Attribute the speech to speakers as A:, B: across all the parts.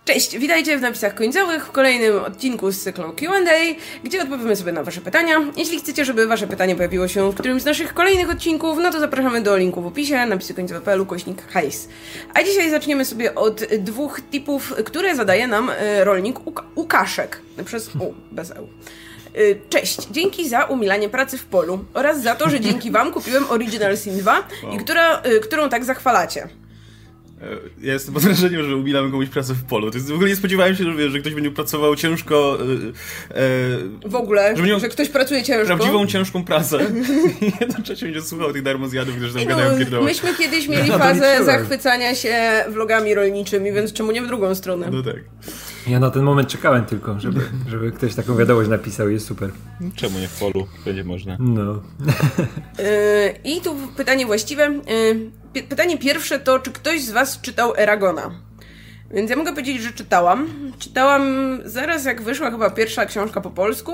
A: Cześć, witajcie w napisach końcowych w kolejnym odcinku z cyklu Q&A, gdzie odpowiemy sobie na wasze pytania. Jeśli chcecie, żeby wasze pytanie pojawiło się w którymś z naszych kolejnych odcinków, no to zapraszamy do linku w opisie, napisykońcowe.pl/hajs. A dzisiaj zaczniemy sobie od dwóch tipów, które zadaje nam rolnik Łukaszek, przez U, bez E. Cześć, dzięki za umilanie pracy w polu oraz za to, że dzięki wam kupiłem Original Sin 2 i którą tak zachwalacie.
B: Ja jestem pod wrażeniem, że umilamy komuś pracę w polu. To jest, w ogóle nie spodziewałem się, że ktoś będzie pracował ciężko.
A: W ogóle, że ktoś pracuje ciężko.
B: Prawdziwą, ciężką pracę. I jednocześnie będzie słuchał tych darmozjadów, którzy tam gadają pierdoły.
A: Myśmy kiedyś mieli fazę zachwycania się vlogami rolniczymi, więc czemu nie w drugą stronę?
B: No tak.
C: Ja na ten moment czekałem tylko, żeby ktoś taką wiadomość napisał, jest super.
D: Czemu nie w polu? Będzie można.
C: No.
A: I tu pytanie właściwe. Pytanie pierwsze to, czy ktoś z was czytał Eragona? Więc ja mogę powiedzieć, że czytałam. Czytałam zaraz jak wyszła chyba pierwsza książka po polsku.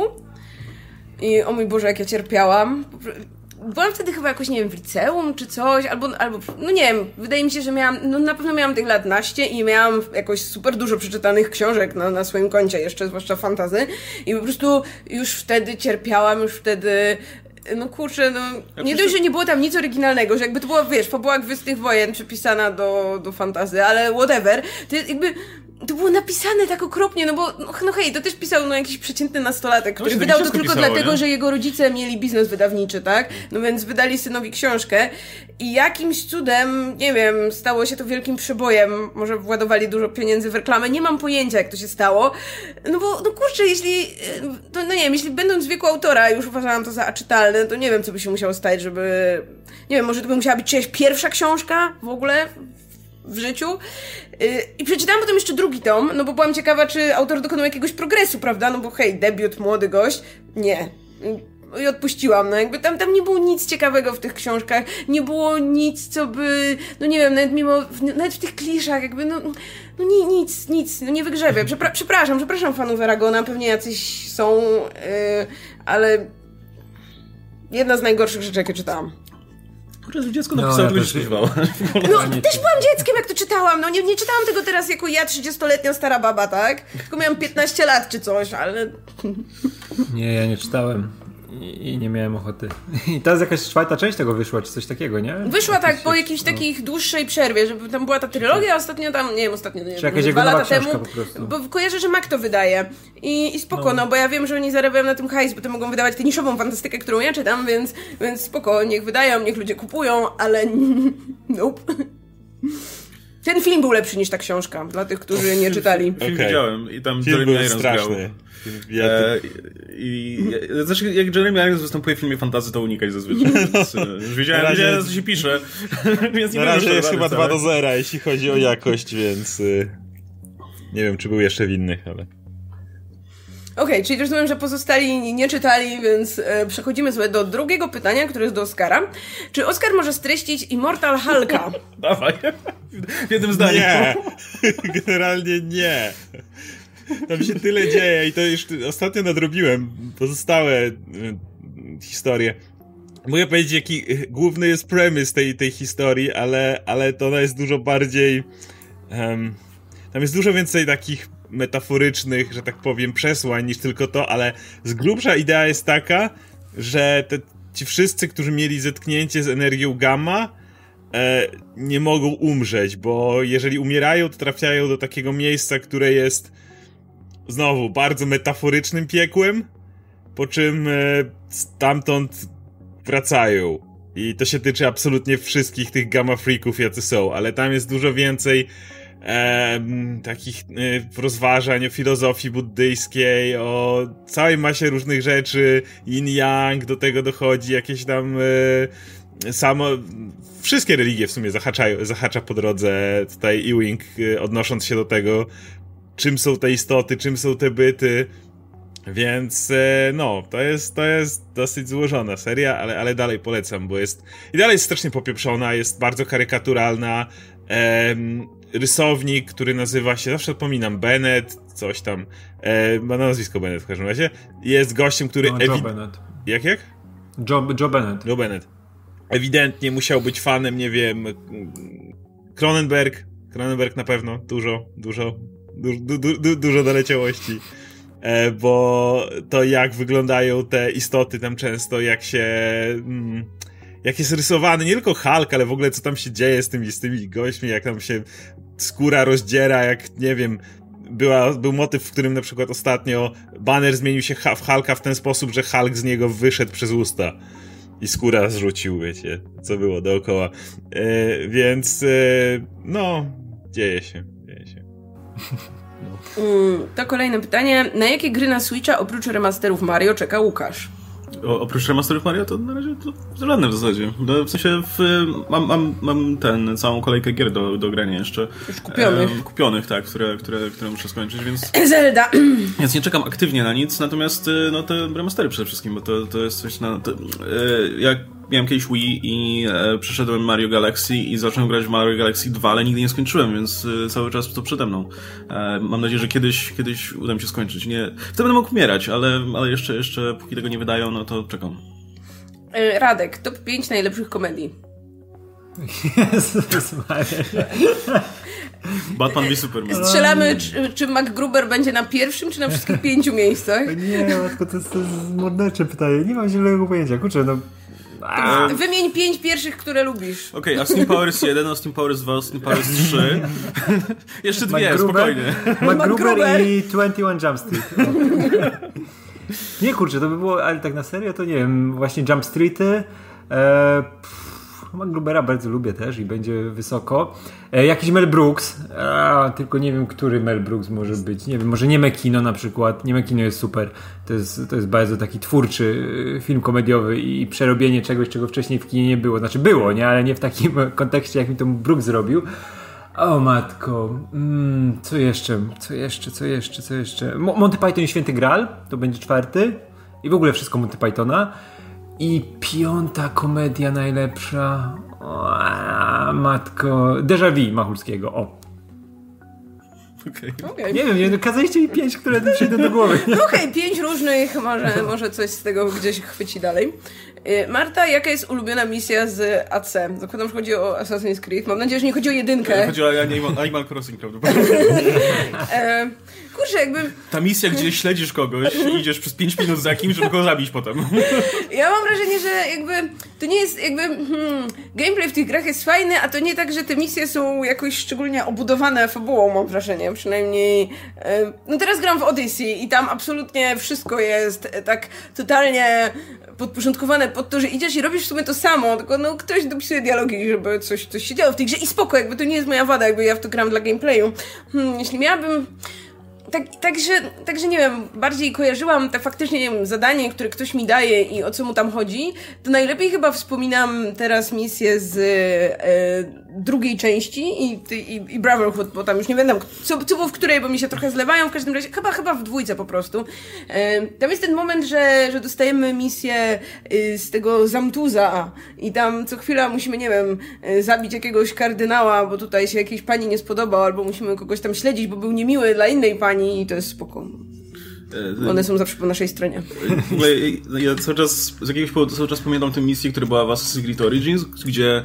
A: I o mój Boże, jak ja cierpiałam. Byłam wtedy chyba jakoś, nie wiem, w liceum czy coś, albo no nie wiem, wydaje mi się, że miałam, no na pewno miałam tych lat naście i miałam jakoś super dużo przeczytanych książek na swoim koncie jeszcze, zwłaszcza fantasy. I po prostu już wtedy cierpiałam, już wtedy... No kurczę, nie dość, że nie było tam nic oryginalnego, że jakby to była, wiesz, fabuła Gwiezdnych Wojen przypisana do fantasy, ale whatever, to jakby... To było napisane tak okropnie, no bo, no hej, to też pisał jakiś przeciętny nastolatek, który wydał to tylko dlatego, że jego rodzice mieli biznes wydawniczy, tak? No więc wydali synowi książkę i jakimś cudem, nie wiem, stało się to wielkim przebojem, może władowali dużo pieniędzy w reklamę, nie mam pojęcia, jak to się stało, no bo, no kurczę, jeśli, to, no nie wiem, jeśli będąc w wieku autora już uważałam to za aczytalne, to nie wiem, co by się musiało stać, żeby, nie wiem, może to by musiała być czyjaś pierwsza książka w ogóle w życiu. I przeczytałam potem jeszcze drugi tom, no bo byłam ciekawa, czy autor dokonał jakiegoś progresu, prawda? No bo hej, debiut, młody gość. Nie. I odpuściłam, no jakby tam nie było nic ciekawego w tych książkach, nie było nic, co by, no nie wiem, nawet w tych kliszach, jakby, nic, nie wygrzebię. Przepraszam fanów Eragona, pewnie jacyś są, ale jedna z najgorszych rzeczy, jakie czytałam.
B: Kurczę, dziecko napisało, to już
A: No, też byłam dzieckiem, jak to czytałam. No, nie czytałam tego teraz jako ja, 30-letnia stara baba, tak? Tylko miałam 15 lat czy coś, ale...
C: Nie, ja nie czytałem i nie miałem ochoty. I teraz jakaś czwarta część tego wyszła, czy coś takiego, nie?
A: Wyszła tak, po jakiejś takich dłuższej przerwie, żeby tam była ta trylogia, ostatnio tam, nie wiem,
C: czy jakaś
A: 2 lata temu,
C: po prostu.
A: bo kojarzę, że Mac to wydaje. I spoko, no bo ja wiem, że oni zarabiają na tym hajs, bo to mogą wydawać tę niszową fantastykę, którą ja czytam, więc spoko, niech wydają, niech ludzie kupują, ale nope. Ten film był lepszy niż ta książka, dla tych, którzy nie czytali.
B: Film widziałem i tam
D: Jeremy Irons straszny.
B: Znaczy, jak Jeremy Irons występuje w filmie fantasy, to unikać zazwyczaj. Więc, już wiedziałem, co się pisze. Więc
D: na razie jest chyba 2-0, jeśli chodzi o jakość, więc nie wiem, czy był jeszcze w innych, ale...
A: Okej, czyli rozumiem, że pozostali nie czytali, więc przechodzimy sobie do drugiego pytania, które jest do Oskara. Czy Oskar może streścić Immortal Hulka?
B: Dawaj. W jednym zdaniu.
D: Nie. Generalnie nie. Tam się tyle dzieje i to już ostatnio nadrobiłem pozostałe historie. Mogę powiedzieć, jaki główny jest premise tej historii, ale to ona jest dużo bardziej... tam jest dużo więcej takich metaforycznych, że tak powiem, przesłań niż tylko to, ale z grubsza idea jest taka, że ci wszyscy, którzy mieli zetknięcie z energią gamma, nie mogą umrzeć, bo jeżeli umierają, to trafiają do takiego miejsca, które jest znowu bardzo metaforycznym piekłem, po czym stamtąd wracają. I to się tyczy absolutnie wszystkich tych gamma freaków, jacy są, ale tam jest dużo więcej takich rozważań o filozofii buddyjskiej, o całej masie różnych rzeczy, yin-yang, do tego dochodzi jakieś tam wszystkie religie w sumie zahacza po drodze tutaj Ewing, odnosząc się do tego, czym są te istoty, czym są te byty, więc to jest dosyć złożona seria, ale dalej polecam, bo jest i dalej jest strasznie popieprzona, jest bardzo karykaturalna. Rysownik, który nazywa się, zawsze pominam, Bennett, coś tam, ma nazwisko Bennett w każdym razie, jest gościem, który...
C: Joe Bennett.
D: Jak?
C: Joe Bennett.
D: Joe Bennett. Ewidentnie musiał być fanem, nie wiem, Cronenberg na pewno, dużo Dużo doleciałości. Bo to jak wyglądają te istoty tam często, jak jest rysowany nie tylko Hulk, ale w ogóle co tam się dzieje z tymi gośćmi, jak tam się skóra rozdziera, jak nie wiem, był motyw, w którym na przykład ostatnio Banner zmienił się w Hulka w ten sposób, że Hulk z niego wyszedł przez usta i skóra zrzucił, wiecie, co było dookoła. Więc no, dzieje się.
A: To kolejne pytanie. Na jakie gry na Switcha oprócz remasterów Mario czeka Łukasz?
B: Oprócz remasterów Mario to na razie to żadne w zasadzie. W sensie mam całą kolejkę gier do grania jeszcze.
A: Już kupionych.
B: Kupionych, tak, które muszę skończyć, więc...
A: Zelda!
B: Więc nie czekam aktywnie na nic, natomiast no te remastery przede wszystkim, bo to jest coś jak miałem kiedyś Wii i przeszedłem Mario Galaxy i zacząłem grać w Mario Galaxy 2, ale nigdy nie skończyłem, więc cały czas to przede mną. Mam nadzieję, że kiedyś uda mi się skończyć. Wtedy będę mógł umierać, ale jeszcze póki tego nie wydają, no to czekam.
A: Radek, top 5 najlepszych komedii.
C: Jezus Maria.
B: Batman v Superman.
A: Strzelamy, czy MacGruber będzie na pierwszym, czy na wszystkich 5 miejscach?
C: Nie, matko, to jest mordercze pytanie. Nie mam zielonego pojęcia. Kurczę, no...
A: Wymień 5 pierwszych, które lubisz.
B: Okej, Austin Powers 1, Austin Powers 2, Austin Powers 3. Jeszcze dwie, spokojnie.
C: MacGruber i 21 Jump Street. Nie, kurczę, to by było, ale tak na serio, to nie wiem, właśnie Jump Streety. MacGrubera bardzo lubię też i będzie wysoko. Jakiś Mel Brooks, tylko nie wiem, który Mel Brooks może być. Nie wiem, może Nie Kino na przykład. Nie Kino jest super. To jest bardzo taki twórczy film komediowy i przerobienie czegoś, czego wcześniej w kinie nie było. Znaczy było, nie? Ale nie w takim kontekście, jakim to Brooks zrobił. O matko. Co jeszcze? Monty Python i Święty Graal. To będzie 4. I w ogóle wszystko Monty Pythona. I 5. komedia najlepsza. Matko. Déjà Vu Machulskiego.
B: Okay.
C: Nie wiem, kazaliście mi 5, które przyjdą do głowy.
A: Okej, 5 różnych, może coś z tego gdzieś chwyci dalej. Marta, jaka jest ulubiona misja z AC? Zakładam, że chodzi o Assassin's Creed. Mam nadzieję, że nie chodzi o 1.
B: Chodzi o Animal Crossing, prawdopodobnie.
A: Kurczę, jakby...
B: Ta misja, gdzie śledzisz kogoś i idziesz przez 5 minut za kimś, żeby go zabić potem.
A: Ja mam wrażenie, że jakby to nie jest jakby... gameplay w tych grach jest fajny, a to nie tak, że te misje są jakoś szczególnie obudowane fabułą, mam wrażenie. Przynajmniej... No teraz gram w Odyssey i tam absolutnie wszystko jest tak totalnie podporządkowane pod to, że idziesz i robisz w sumie to samo, tylko no ktoś dopisuje dialogi, żeby coś się działo w tej grze i spoko, jakby to nie jest moja wada, jakby ja w to gram dla gameplayu. Jeśli miałabym... Także nie wiem, bardziej kojarzyłam te faktycznie, nie wiem, zadanie, które ktoś mi daje i o co mu tam chodzi, to najlepiej chyba wspominam teraz misję z drugiej części i Brotherhood, bo tam już nie wiem, co było w której, bo mi się trochę zlewają, w każdym razie, chyba w 2 po prostu. Tam jest ten moment, że dostajemy misję z tego Zamtuza i tam co chwila musimy, nie wiem, zabić jakiegoś kardynała, bo tutaj się jakiejś pani nie spodobał, albo musimy kogoś tam śledzić, bo był niemiły dla innej pani i to jest spoko. One są zawsze po naszej stronie.
B: W ogóle ja z jakiegoś powodu cały czas pamiętam tę misję, która była w Assassin's Creed Origins, gdzie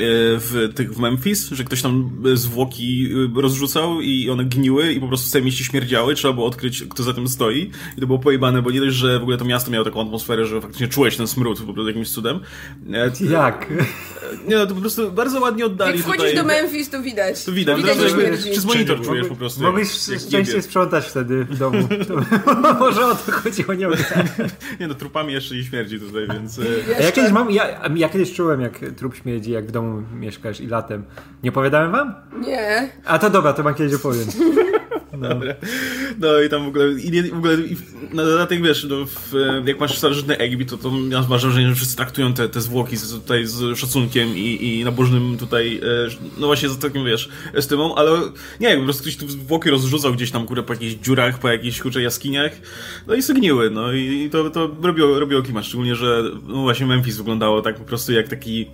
B: w Memphis, że ktoś tam zwłoki rozrzucał i one gniły i po prostu w całej mieście śmierdziały, trzeba było odkryć, kto za tym stoi i to było pojebane, bo nie dość, że w ogóle to miasto miało taką atmosferę, że faktycznie czułeś ten smród po prostu jakimś cudem.
C: Jak?
B: Nie no, to po prostu bardzo ładnie oddali.
A: Jak wchodzisz
B: tutaj
A: do Memphis, to widać.
B: To widać, przez monitor czujesz po prostu.
C: Mogłeś częściej sprzątać wtedy w domu. Może o to chodziło, nie o
B: Nie no, trupami jeszcze nie śmierdzi tutaj, więc...
C: Ja kiedyś czułem, jak trup śmierdzi, jak w domu mieszkasz i latem. Nie opowiadałem wam?
A: Nie.
C: A to dobra, to wam kiedyś opowiem.
B: No. No i tam w ogóle na dodatek wiesz, jak masz starożytny Egipt, to masz wrażenie, że wszyscy traktują te zwłoki tutaj z szacunkiem i nabożnym tutaj, no właśnie z takim, wiesz, estymą, ale nie, po prostu ktoś tu zwłoki rozrzucał gdzieś tam, po jakichś dziurach, po jakichś, jaskiniach, no i zgniły, no i to robiło klimat, szczególnie, że no właśnie Memphis wyglądało tak po prostu jak taki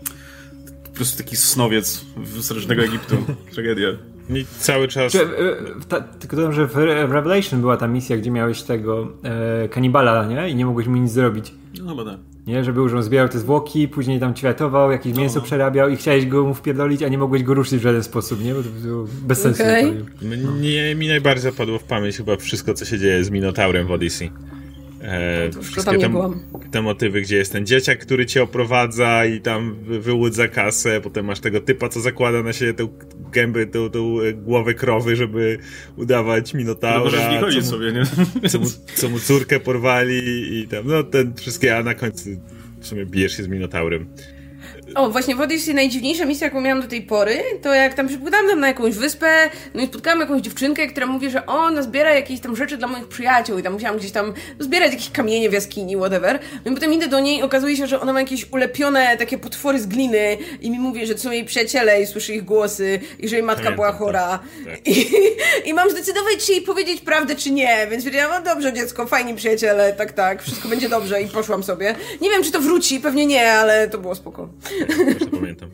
B: snowiec starożytnego Egiptu. Tragedia.
D: I cały czas...
C: Tylko dodam, że w Revelation była ta misja, gdzie miałeś tego kanibala, nie? I nie mogłeś mu nic zrobić.
B: No chyba tak.
C: nie? Żeby już on zbierał te zwłoki, później tam ćwiartował, jakieś mięso przerabiał i chciałeś go mu wpierdolić, a nie mogłeś go ruszyć w żaden sposób, nie? Bo to było bez sensu.
D: Mi najbardziej zapadło w pamięć chyba wszystko, co się dzieje z Minotaurem w Odyssey. Wszystkie te motywy, gdzie jest ten dzieciak, który cię oprowadza i tam wyłudza kasę, potem masz tego typa, co zakłada na siebie tę gębę, tą głowę krowy, żeby udawać Minotaura,
B: nie chodzi sobie, nie?
D: Co mu córkę porwali i tam, no ten wszystkie, a na końcu w sumie bijesz się z Minotaurem.
A: O, właśnie w Odyssey najdziwniejsza misja, jaką miałam do tej pory, to jak tam przypłynęłam tam na jakąś wyspę, no i spotkałam jakąś dziewczynkę, która mówi, że ona zbiera jakieś tam rzeczy dla moich przyjaciół i tam musiałam gdzieś tam zbierać jakieś kamienie w jaskini, whatever. No i potem idę do niej i okazuje się, że ona ma jakieś ulepione takie potwory z gliny i mi mówi, że to są jej przyjaciele i słyszy ich głosy i że jej matka była chora. Tak. I mam zdecydować, czy jej powiedzieć prawdę, czy nie, więc powiedziałam, no dobrze dziecko, fajni przyjaciele, tak, wszystko będzie dobrze i poszłam sobie. Nie wiem, czy to wróci, pewnie nie, ale to było spoko.
D: Też to pamiętam.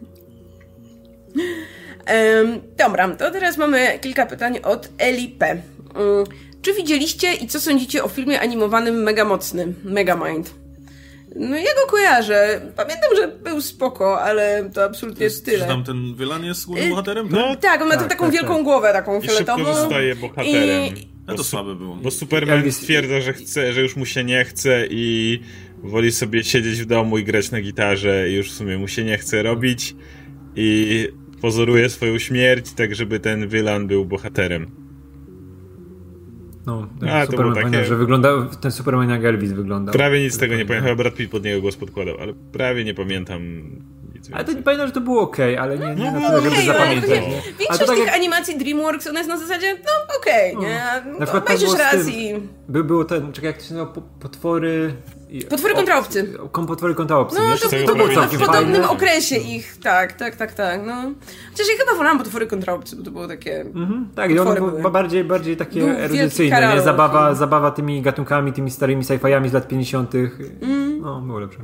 A: Dobra, to teraz mamy kilka pytań od Eli P. Czy widzieliście i co sądzicie o filmie animowanym Mega Mocny, Megamind? No ja go kojarzę. Pamiętam, że był spoko, ale to absolutnie jest tyle.
B: Czy tam ten Wylan jest głównym bohaterem?
A: No, tak, on ma taką wielką głowę, taką fioletową.
D: I szybko zostaje bohaterem.
B: No to słabe było.
D: Bo Superman stwierdza, że chce, że już mu się nie chce i woli sobie siedzieć w domu i grać na gitarze i już w sumie mu się nie chce robić i pozoruje swoją śmierć, tak żeby ten Wylan był bohaterem.
C: No, Superman, takie... pamiętam, że wyglądał, ten Superman jak Elvis wyglądał.
D: Prawie nic z tego nie pamiętam, chyba Brad Pitt pod niego głos podkładał, ale prawie nie pamiętam nic.
C: Ale to pamiętam, że to było okej, ale nie na tyle, żeby zapamiętać.
A: Większość tych animacji DreamWorks, ona jest na zasadzie, no okej, nie? Na przykład obejrzysz raz i...
C: Było ten, czekaj, jak to się nazywa, potwory...
A: Potwory kontra obcy.
C: Potwory kontra obcy.
A: No, to było w podobnym okresie ich, tak, no. Chociaż ja chyba wolałam potwory kontra obcy, bo to było takie...
C: Tak, i one były bardziej takie erudycyjne, nie? Zabawa tymi gatunkami, tymi starymi sci-fiami z lat 50. No, było lepsze.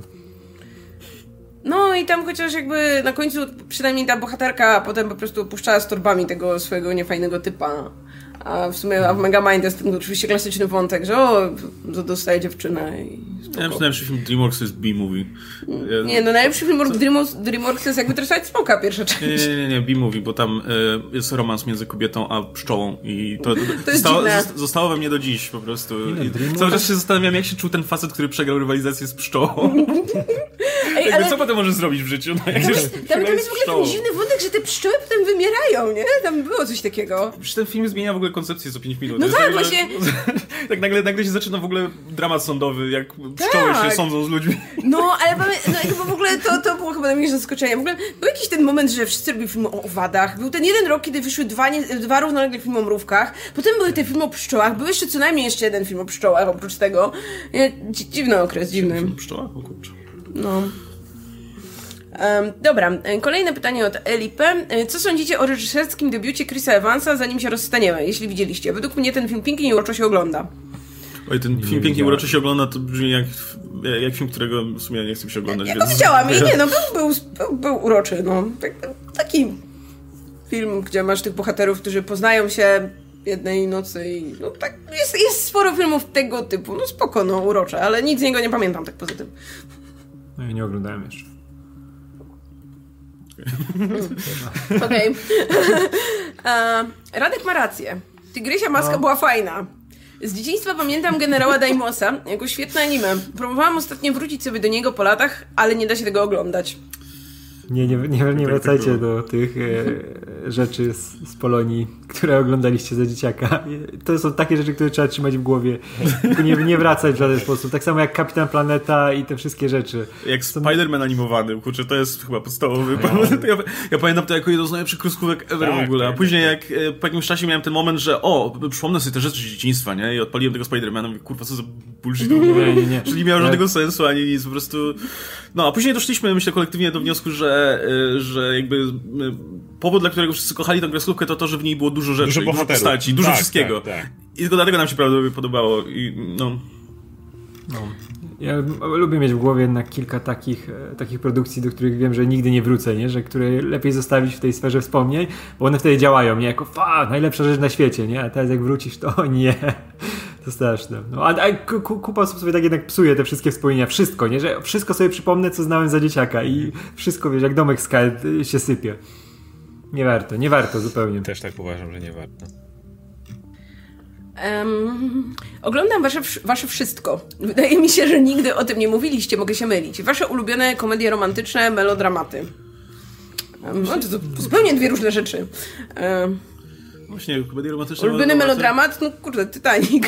A: No i tam chociaż jakby na końcu przynajmniej ta bohaterka potem po prostu opuszczała z torbami tego swojego niefajnego typa. A w sumie w Megamind jest ten oczywiście klasyczny wątek, że dostaje dziewczynę i spoko.
B: Ja myślałem, że film DreamWorks to jest B-movie.
A: Nie, no najlepszy film DreamWorks to jest jakby Trasować Smoka, pierwsza część.
B: Nie, B-movie, bo tam jest romans między kobietą a pszczołą i to zostało we mnie do dziś po prostu. Cały czas się zastanawiam, jak się czuł ten facet, który przegrał rywalizację z pszczołą. Ej, ale... Co potem możesz zrobić w życiu? No, jak
A: tam jest w ogóle ten dziwny wątek, że te pszczoły potem wymierają, nie? Tam było coś takiego.
B: Przecież ten film zmienia w ogóle koncepcję co 5 minut.
A: No tak, właśnie.
B: Tak nagle się zaczyna w ogóle dramat sądowy, jak pszczoły się sądzą z ludźmi.
A: No, ale bo w ogóle to było chyba najmniejsze zaskoczenie. W ogóle był jakiś ten moment, że wszyscy robili film o owadach. Był ten jeden rok, kiedy wyszły dwa równolegle filmy o mrówkach. Potem były te filmy o pszczołach. Był jeszcze co najmniej jeden film o pszczołach oprócz tego. Dziwny okres, dziwny.
B: Film o pszczołach? O kurczę.
A: No. Dobra, kolejne pytanie od Elipę. Co sądzicie o reżyserskim debiucie Chrisa Evansa, zanim się rozstaniemy, jeśli widzieliście? Według mnie ten film pięknie i uroczo się ogląda.
B: Oj, ten film pięknie uroczo się ogląda, to brzmi jak film, którego w sumie nie chcę się oglądać.
A: Ja powiedziałam i nie, no był uroczy, no. Taki film, gdzie masz tych bohaterów, którzy poznają się jednej nocy i no tak, jest sporo filmów tego typu, no spoko, no urocze, ale nic z niego nie pamiętam tak poza tym.
C: No ja nie oglądałem jeszcze.
A: Okej. Radek ma rację. Tygrysia Maska była fajna. Z dzieciństwa pamiętam Generała Daimosa jako świetne anime. Próbowałam ostatnio wrócić sobie do niego po latach, ale nie da się tego oglądać.
C: Nie wracajcie do tych rzeczy z Polonii, które oglądaliście za dzieciaka. To są takie rzeczy, które trzeba trzymać w głowie. Tylko nie wracać w żaden sposób. Tak samo jak Kapitan Planeta i te wszystkie rzeczy.
B: Jak Spider-Man animowany. Kurczę, to jest chyba podstawowy. Ja pamiętam to jako jedno z najlepszych kreskówek ever w ogóle. A później jak po jakimś czasie miałem ten moment, że przypomnę sobie te rzeczy z dzieciństwa, nie? I odpaliłem tego Spider-Mana i mówię, kurwa, co za bullshit.
C: Nie.
B: Czyli nie miało żadnego sensu, ani nic, po prostu... No, a później doszliśmy, myślę, kolektywnie do wniosku, że jakby powód, dla którego wszyscy kochali tę kreskówkę, to to, że w niej było dużo rzeczy, dużo postaci, dużo wszystkiego. Tak. I tylko dlatego nam się prawdopodobnie podobało. I no.
C: Ja lubię mieć w głowie jednak kilka takich produkcji, do których wiem, że nigdy nie wrócę, nie? Że które lepiej zostawić w tej sferze wspomnień, bo one wtedy działają, nie? Jako najlepsza rzecz na świecie, nie? A teraz jak wrócisz, to nie. To straszne. No, a kupa osób sobie tak jednak psuje te wszystkie wspomnienia. Wszystko, nie? Że wszystko sobie przypomnę, co znałem za dzieciaka i wszystko, wiesz, jak domek z kart się sypie. Nie warto zupełnie.
D: Też tak uważam, że nie warto.
A: Oglądam wasze wszystko. Wydaje mi się, że nigdy o tym nie mówiliście, mogę się mylić. Wasze ulubione komedie romantyczne, melodramaty. No, to zupełnie dwie różne rzeczy.
B: Właśnie, komedie romantyczne.
A: Ulubiony melodramat? No kurde, Titanic.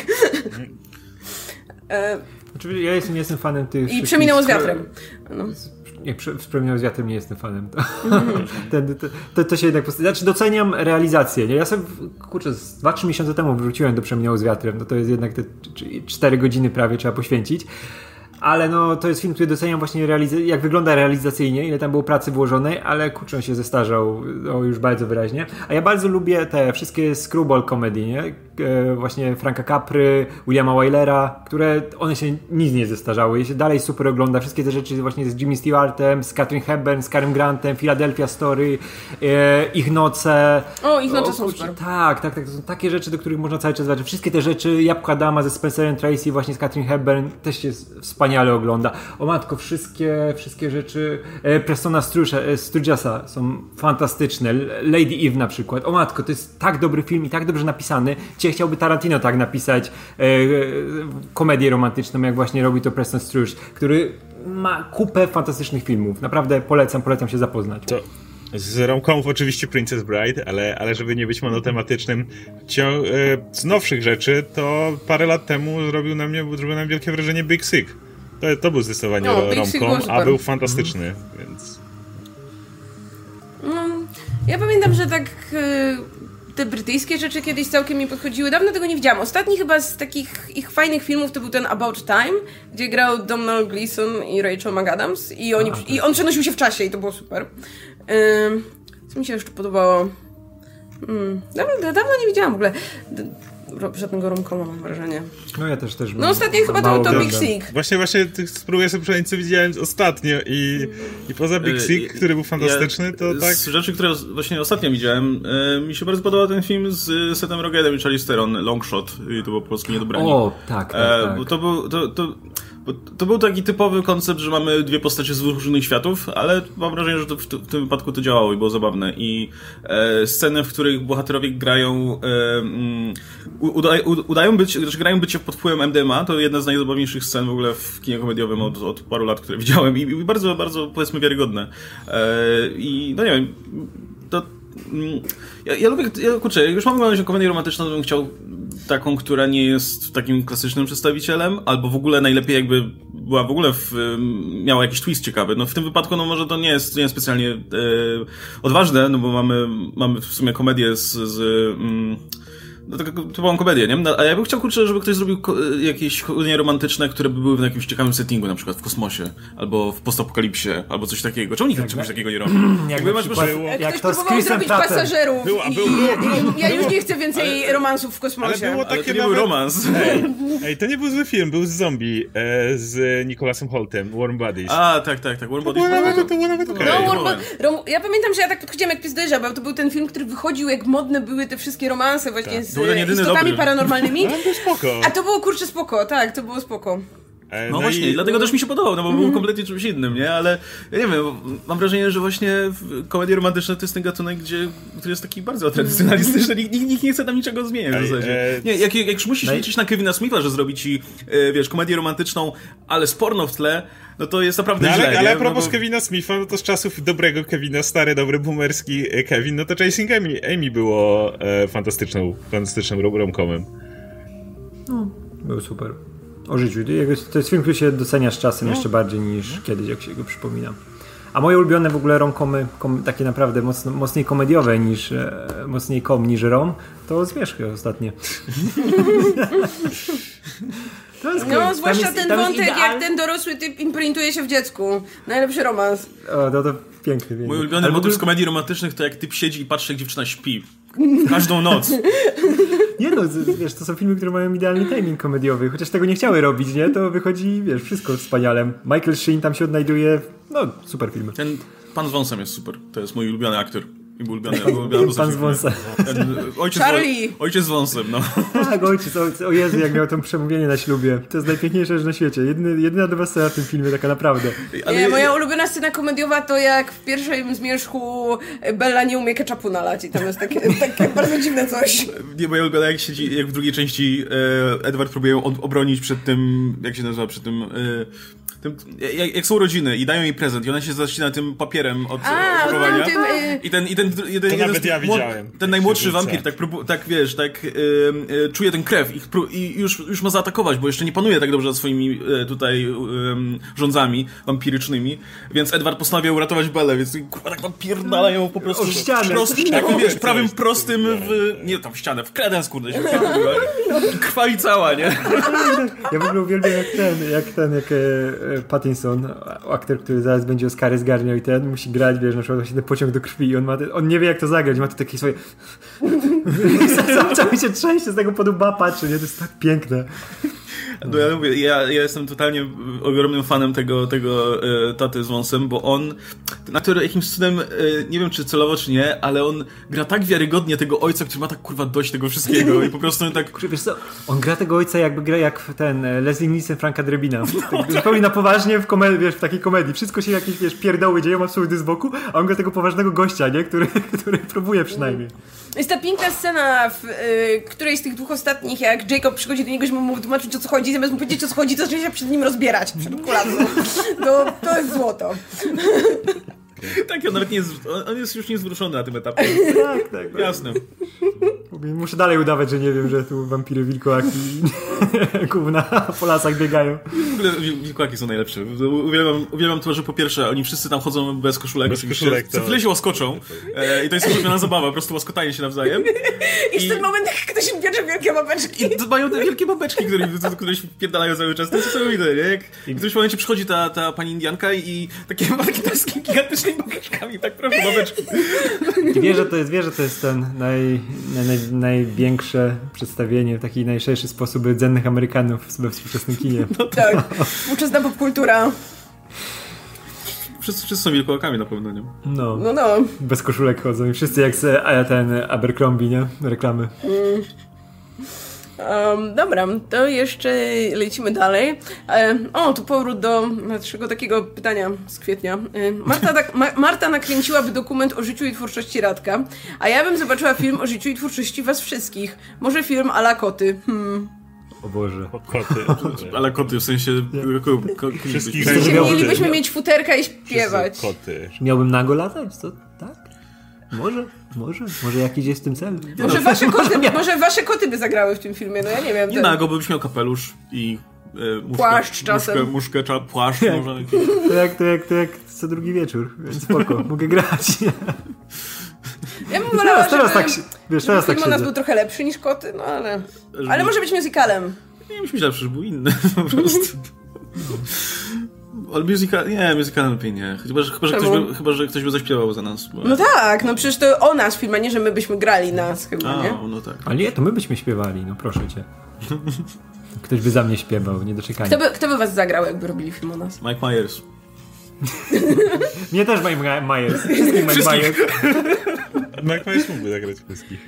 C: Oczywiście ja jestem fanem tych...
A: I Przeminęło z wiatrem. No.
C: Nie, Przeminęło z wiatrem nie jestem fanem. To się jednak... Znaczy doceniam realizację. Nie? Ja sobie, kurczę, 2-3 miesiące temu wróciłem do Przeminęło z wiatrem. No to jest jednak te 4 godziny prawie trzeba poświęcić. Ale no, to jest film, który doceniam właśnie jak wygląda realizacyjnie, ile tam było pracy włożonej, ale kurczę, on się zestarzał już bardzo wyraźnie. A ja bardzo lubię te wszystkie screwball komedie, nie? Właśnie Franka Capry, Williama Wylera, które one się nic nie zestarzały. Je się dalej super ogląda. Wszystkie te rzeczy właśnie z Jimmy Stewartem, z Katharine Hepburn, z Carem Grantem, Philadelphia Story, Ich noce.
A: O, Ich noce są super.
C: Tak. To są takie rzeczy, do których można cały czas zobaczyć. Wszystkie te rzeczy, Jabłka Dama ze Spencerem Tracy, właśnie z Katharine Hepburn, też się wspaniale ogląda. O matko, wszystkie rzeczy Prestona Sturgesa są fantastyczne. Lady Eve na przykład. O matko, to jest tak dobry film i tak dobrze napisany. Chciałby Tarantino tak napisać komedię romantyczną, jak właśnie robi to Preston Sturges, który ma kupę fantastycznych filmów. Naprawdę polecam się zapoznać.
D: To z romcomów oczywiście Princess Bride, ale żeby nie być monotematycznym, z nowszych rzeczy to parę lat temu zrobił na mnie wielkie wrażenie Big Sick. To był zdecydowanie romcom, a był fantastyczny, więc...
A: Ja pamiętam, że tak te brytyjskie rzeczy kiedyś całkiem mi podchodziły. Dawno tego nie widziałam. Ostatni chyba z takich ich fajnych filmów to był ten About Time, gdzie grał Domhnall Gleeson i Rachel McAdams i on przenosił się w czasie i to było super. Co mi się jeszcze podobało? Dawno nie widziałam w ogóle żadnego romcoma, mam wrażenie.
C: No ja też.
A: No ostatnio chyba to Big Sick.
D: Właśnie spróbuję sobie przypomnieć, co widziałem ostatnio i poza Big Sick, który był fantastyczny, to tak...
B: Z rzeczy, które właśnie ostatnio widziałem, mi się bardzo podobał ten film z Sethem Rogenem i Charlize Theron, Long Shot, i to było po polsku Niedobrani.
C: O, tak.
B: Bo to był taki typowy koncept, że mamy dwie postacie z dwóch różnych światów, ale mam wrażenie, że w tym wypadku to działało i było zabawne. I sceny, w których bohaterowie grają, grają bycie pod wpływem MDMA, to jedna z najzabawniejszych scen w ogóle w kinie komediowym od paru lat, które widziałem i bardzo, bardzo, powiedzmy, wiarygodne. I no nie wiem, ja lubię, kurczę, już mam oglądać komedię romantyczną, to bym chciał taką, która nie jest takim klasycznym przedstawicielem, albo w ogóle najlepiej jakby była w ogóle miała jakiś twist ciekawy. No w tym wypadku, no może to nie jest specjalnie odważne, no bo mamy w sumie komedię no taką typową komedię, nie? A ja bym chciał, kurczę, żeby ktoś zrobił jakieś komedie romantyczne, które by były w jakimś ciekawym settingu, na przykład w kosmosie, albo w postapokalipsie, albo coś takiego. Czemu nikt czegoś takiego nie robi?
A: Ktoś próbował zrobić Pasażerów ja już nie chcę więcej romansów w kosmosie.
B: Ale to nie był romans.
D: Ej, to nie był zły film, był z zombie z Nicholasem Holtem, Warm Bodies.
B: A, tak. Warm Bodies.
A: Ja pamiętam, że ja tak podchodziłem jak pies dojrzał, bo to był ten film, który wychodził, jak modne były te wszystkie romanse właśnie z istotami paranormalnymi.
D: Ale to spoko.
A: A to było, kurczę, spoko, tak, to było spoko.
B: No właśnie, dlatego też mi się podobał, no bo był kompletnie czymś innym, nie? Ale ja nie wiem, mam wrażenie, że właśnie komedie romantyczne to jest ten gatunek, który jest taki bardzo tradycjonalistyczny, nikt nie chce tam niczego zmieniać w zasadzie. Nie, jak już musisz liczyć na Kevina Smitha, że zrobi ci, wiesz, komedię romantyczną, ale z porno w tle, no to jest naprawdę źle.
D: Ale a propos Kevina Smitha, no to z czasów dobrego Kevina, stary, dobry boomerski Kevin, no to Chasing Amy było fantastyczną romcomem.
C: No, był super. O życiu. To jest film, który się docenia z czasem jeszcze bardziej niż kiedyś, jak się go przypominam. A moje ulubione w ogóle romcomy, takie naprawdę mocniej komediowe niż mocniej niż rom, to Zmierzchy ostatnie.
A: No, zwłaszcza ten wątek, jak ten dorosły typ imprintuje się w dziecku. Najlepszy romans.
C: O, to piękny.
B: Mój ulubiony motyw z komedii romantycznych to jak typ siedzi i patrzy, jak dziewczyna śpi. Każdą noc.
C: Nie no, wiesz, to są filmy, które mają idealny timing komediowy. Chociaż tego nie chciały robić, nie? To wychodzi, wiesz, wszystko wspaniale. Michael Sheen tam się odnajduje. No, super film.
B: Ten pan z wąsem jest super. To jest mój ulubiony aktor. I był ulubiony
C: Pan z wąsem.
B: Ojciec z wąsem, no.
C: Tak, ojciec. O Jezu, jak miał to przemówienie na ślubie. To jest najpiękniejsza rzecz na świecie. Jedyna dobra scena w tym filmie, taka naprawdę.
A: Nie, moja ulubiona scena komediowa to jak w pierwszym zmierzchu Bella nie umie ketchupu nalać i tam jest takie bardzo dziwne coś.
B: Nie, moja ulubiona jak w drugiej części Edward próbuje ją obronić przed tym, jak się nazywa, przed tym... Jak są rodziny i dają jej prezent i ona się zacina tym papierem od opakowania i ten
D: widziałem.
B: Ten najmłodszy wampir czuje ten krew i już ma zaatakować, bo jeszcze nie panuje tak dobrze nad swoimi tutaj rządzami wampirycznymi, więc Edward postanawia uratować Bellę, więc kurwa tak napierdala ją po prostu
C: w ścianę.
B: prawym prostym nie tam w ścianę, w kredens kurde się krwawi cała, nie?
C: Ja w ogóle uwielbiam jak Pattinson, aktor, który zaraz będzie Oscary zgarniał i musi grać, wiesz, na przykład właśnie ten pociąg do krwi i on nie wie jak to zagrać, ma tu takie swoje cały się trzęsie z tego poduba patrzy, nie? To jest tak piękne.
B: No ja mówię, ja jestem totalnie ogromnym fanem tego taty z wąsem, bo on jakimś cudem, nie wiem czy celowo czy nie, ale on gra tak wiarygodnie tego ojca, który ma tak kurwa dość tego wszystkiego i po prostu tak...
C: Wiesz co, on gra tego ojca jakby gra jak ten Leslie Nielsen Franka Drebina. Zupełnie na poważnie w takiej komedii. Wszystko się jakieś, wiesz, pierdoły dzieją, absurdy z boku, a on gra tego poważnego gościa, nie? Który próbuje przynajmniej.
A: Jest ta piękna scena w którejś z tych dwóch ostatnich, jak Jacob przychodzi do niego, żeby mu wytłumaczyć o co chodzi, zamiast mu powiedzieć o co chodzi, to zaczyna się przed nim rozbierać przed kulacą. To jest złoto.
B: Tak, on nawet nie jest, on jest już niewzruszony na tym etapie.
C: Tak.
B: Jasne.
C: Muszę dalej udawać, że nie wiem, że tu wampiry, wilkołaki gówna po lasach biegają.
B: W ogóle wilkołaki są najlepsze. Uwielbiam to, że po pierwsze oni wszyscy tam chodzą bez koszulek. Co chwilę się łaskoczą. I to jest ulubiona zabawa, po prostu łaskotanie się nawzajem.
A: I w tym momencie ktoś im bierze wielkie babeczki.
B: I mają te wielkie babeczki, które się wpierdalają cały czas. To jest niesamowite, nie? Jak w którymś momencie przychodzi ta pani Indianka i ma takie taski gigantycznymi babeczkami, tak proszę, babeczki.
C: I wie, że to jest ten największe przedstawienie w taki najszerszy sposób rdzennych Amerykanów we współczesnym kinie.
A: No tak, współczesna popkultura.
B: Wszyscy są wilkołakami na pewno, nie?
A: No.
C: Bez koszulek chodzą i wszyscy jak ten Abercrombie, nie? Reklamy.
A: Dobra, to jeszcze lecimy dalej. Tu powrót do naszego takiego pytania z kwietnia. Marta nakręciłaby dokument o życiu i twórczości Radka, a ja bym zobaczyła film o życiu i twórczości was wszystkich. Może film à la koty.
C: O Boże.
D: Koty.
B: Ale koty, w sensie...
D: Wszystkich
A: mielibyśmy mieć futerka i śpiewać.
D: Koty.
C: Miałbym nago latać? Co? Tak? Może jakiś jest w tym cel?
A: Może wasze koty by zagrały w tym filmie, no ja nie wiem.
B: Nie nago, byś miał kapelusz i
A: płaszcz czasem.
B: Muszkę, płaszcz może.
C: To jak co drugi wieczór, więc spoko, mogę grać.
A: Ja bym wolała,
C: teraz tak
A: film u nas był trochę lepszy niż koty, no ale może być musicalem.
B: Nie myślałem, że był inny po prostu. Ale musicalem lepiej nie. Chyba, że ktoś by zaśpiewał za nas. Bo...
A: No tak, no przecież to o nas film, a nie, że my byśmy grali nas chyba, nie?
B: No tak.
C: Ale nie, to my byśmy śpiewali, no proszę cię. Ktoś by za mnie śpiewał, nie doczekanie.
A: Kto by was zagrał, jakby robili film o nas?
B: Mike Myers.
C: Mnie też Mike Myers. Wszystkich Mike Myers.
D: Mike Myers mógłby zagrać wszystkich.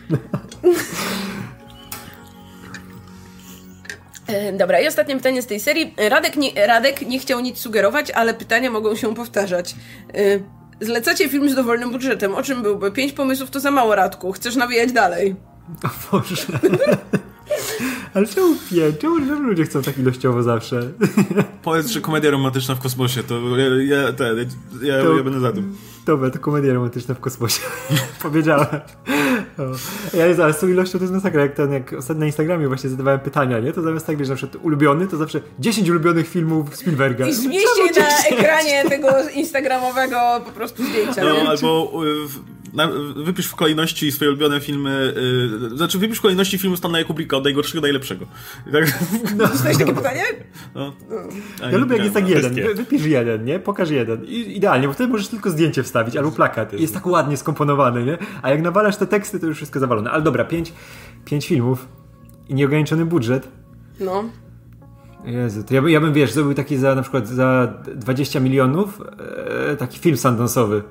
A: Dobra, i ostatnie pytanie z tej serii. Radek nie chciał nic sugerować, ale pytania mogą się powtarzać. Zlecacie film z dowolnym budżetem. O czym byłby? 5 pomysłów to za mało, Radku. Chcesz nawijać dalej?
C: O Boże. Ale czemu 5? Czemu ludzie chcą tak ilościowo zawsze?
B: Powiedz, że komedia romantyczna w kosmosie, to ja będę za tym.
C: Dobra, to komedia romantyczna w kosmosie. Powiedziałem. Ale z tą ilością to jest masakra. Jak ostatnio na Instagramie właśnie zadawałem pytania, nie? To zamiast tak, wiesz, na przykład ulubiony, to zawsze 10 ulubionych filmów Spielberga.
A: I zmieści na ekranie tego instagramowego po prostu zdjęcia.
B: No, albo wypisz w kolejności swoje ulubione filmy, wypisz w kolejności filmu Stanleya Kubricka od najgorszego do najlepszego. Tak?
A: Dostałeś takie pytanie?
B: No.
C: Ja lubię jak jest tak jeden. Wypisz jeden, nie? Pokaż jeden. I idealnie, bo wtedy możesz tylko zdjęcie wstawić albo plakat. Jest tak ładnie skomponowany, nie? A jak nawalasz te teksty, to już wszystko zawalone. Ale dobra, 5 filmów i nieograniczony budżet.
A: No.
C: Jezu, to ja bym, wiesz, zrobił taki na przykład za 20 milionów taki film Sundance'owy.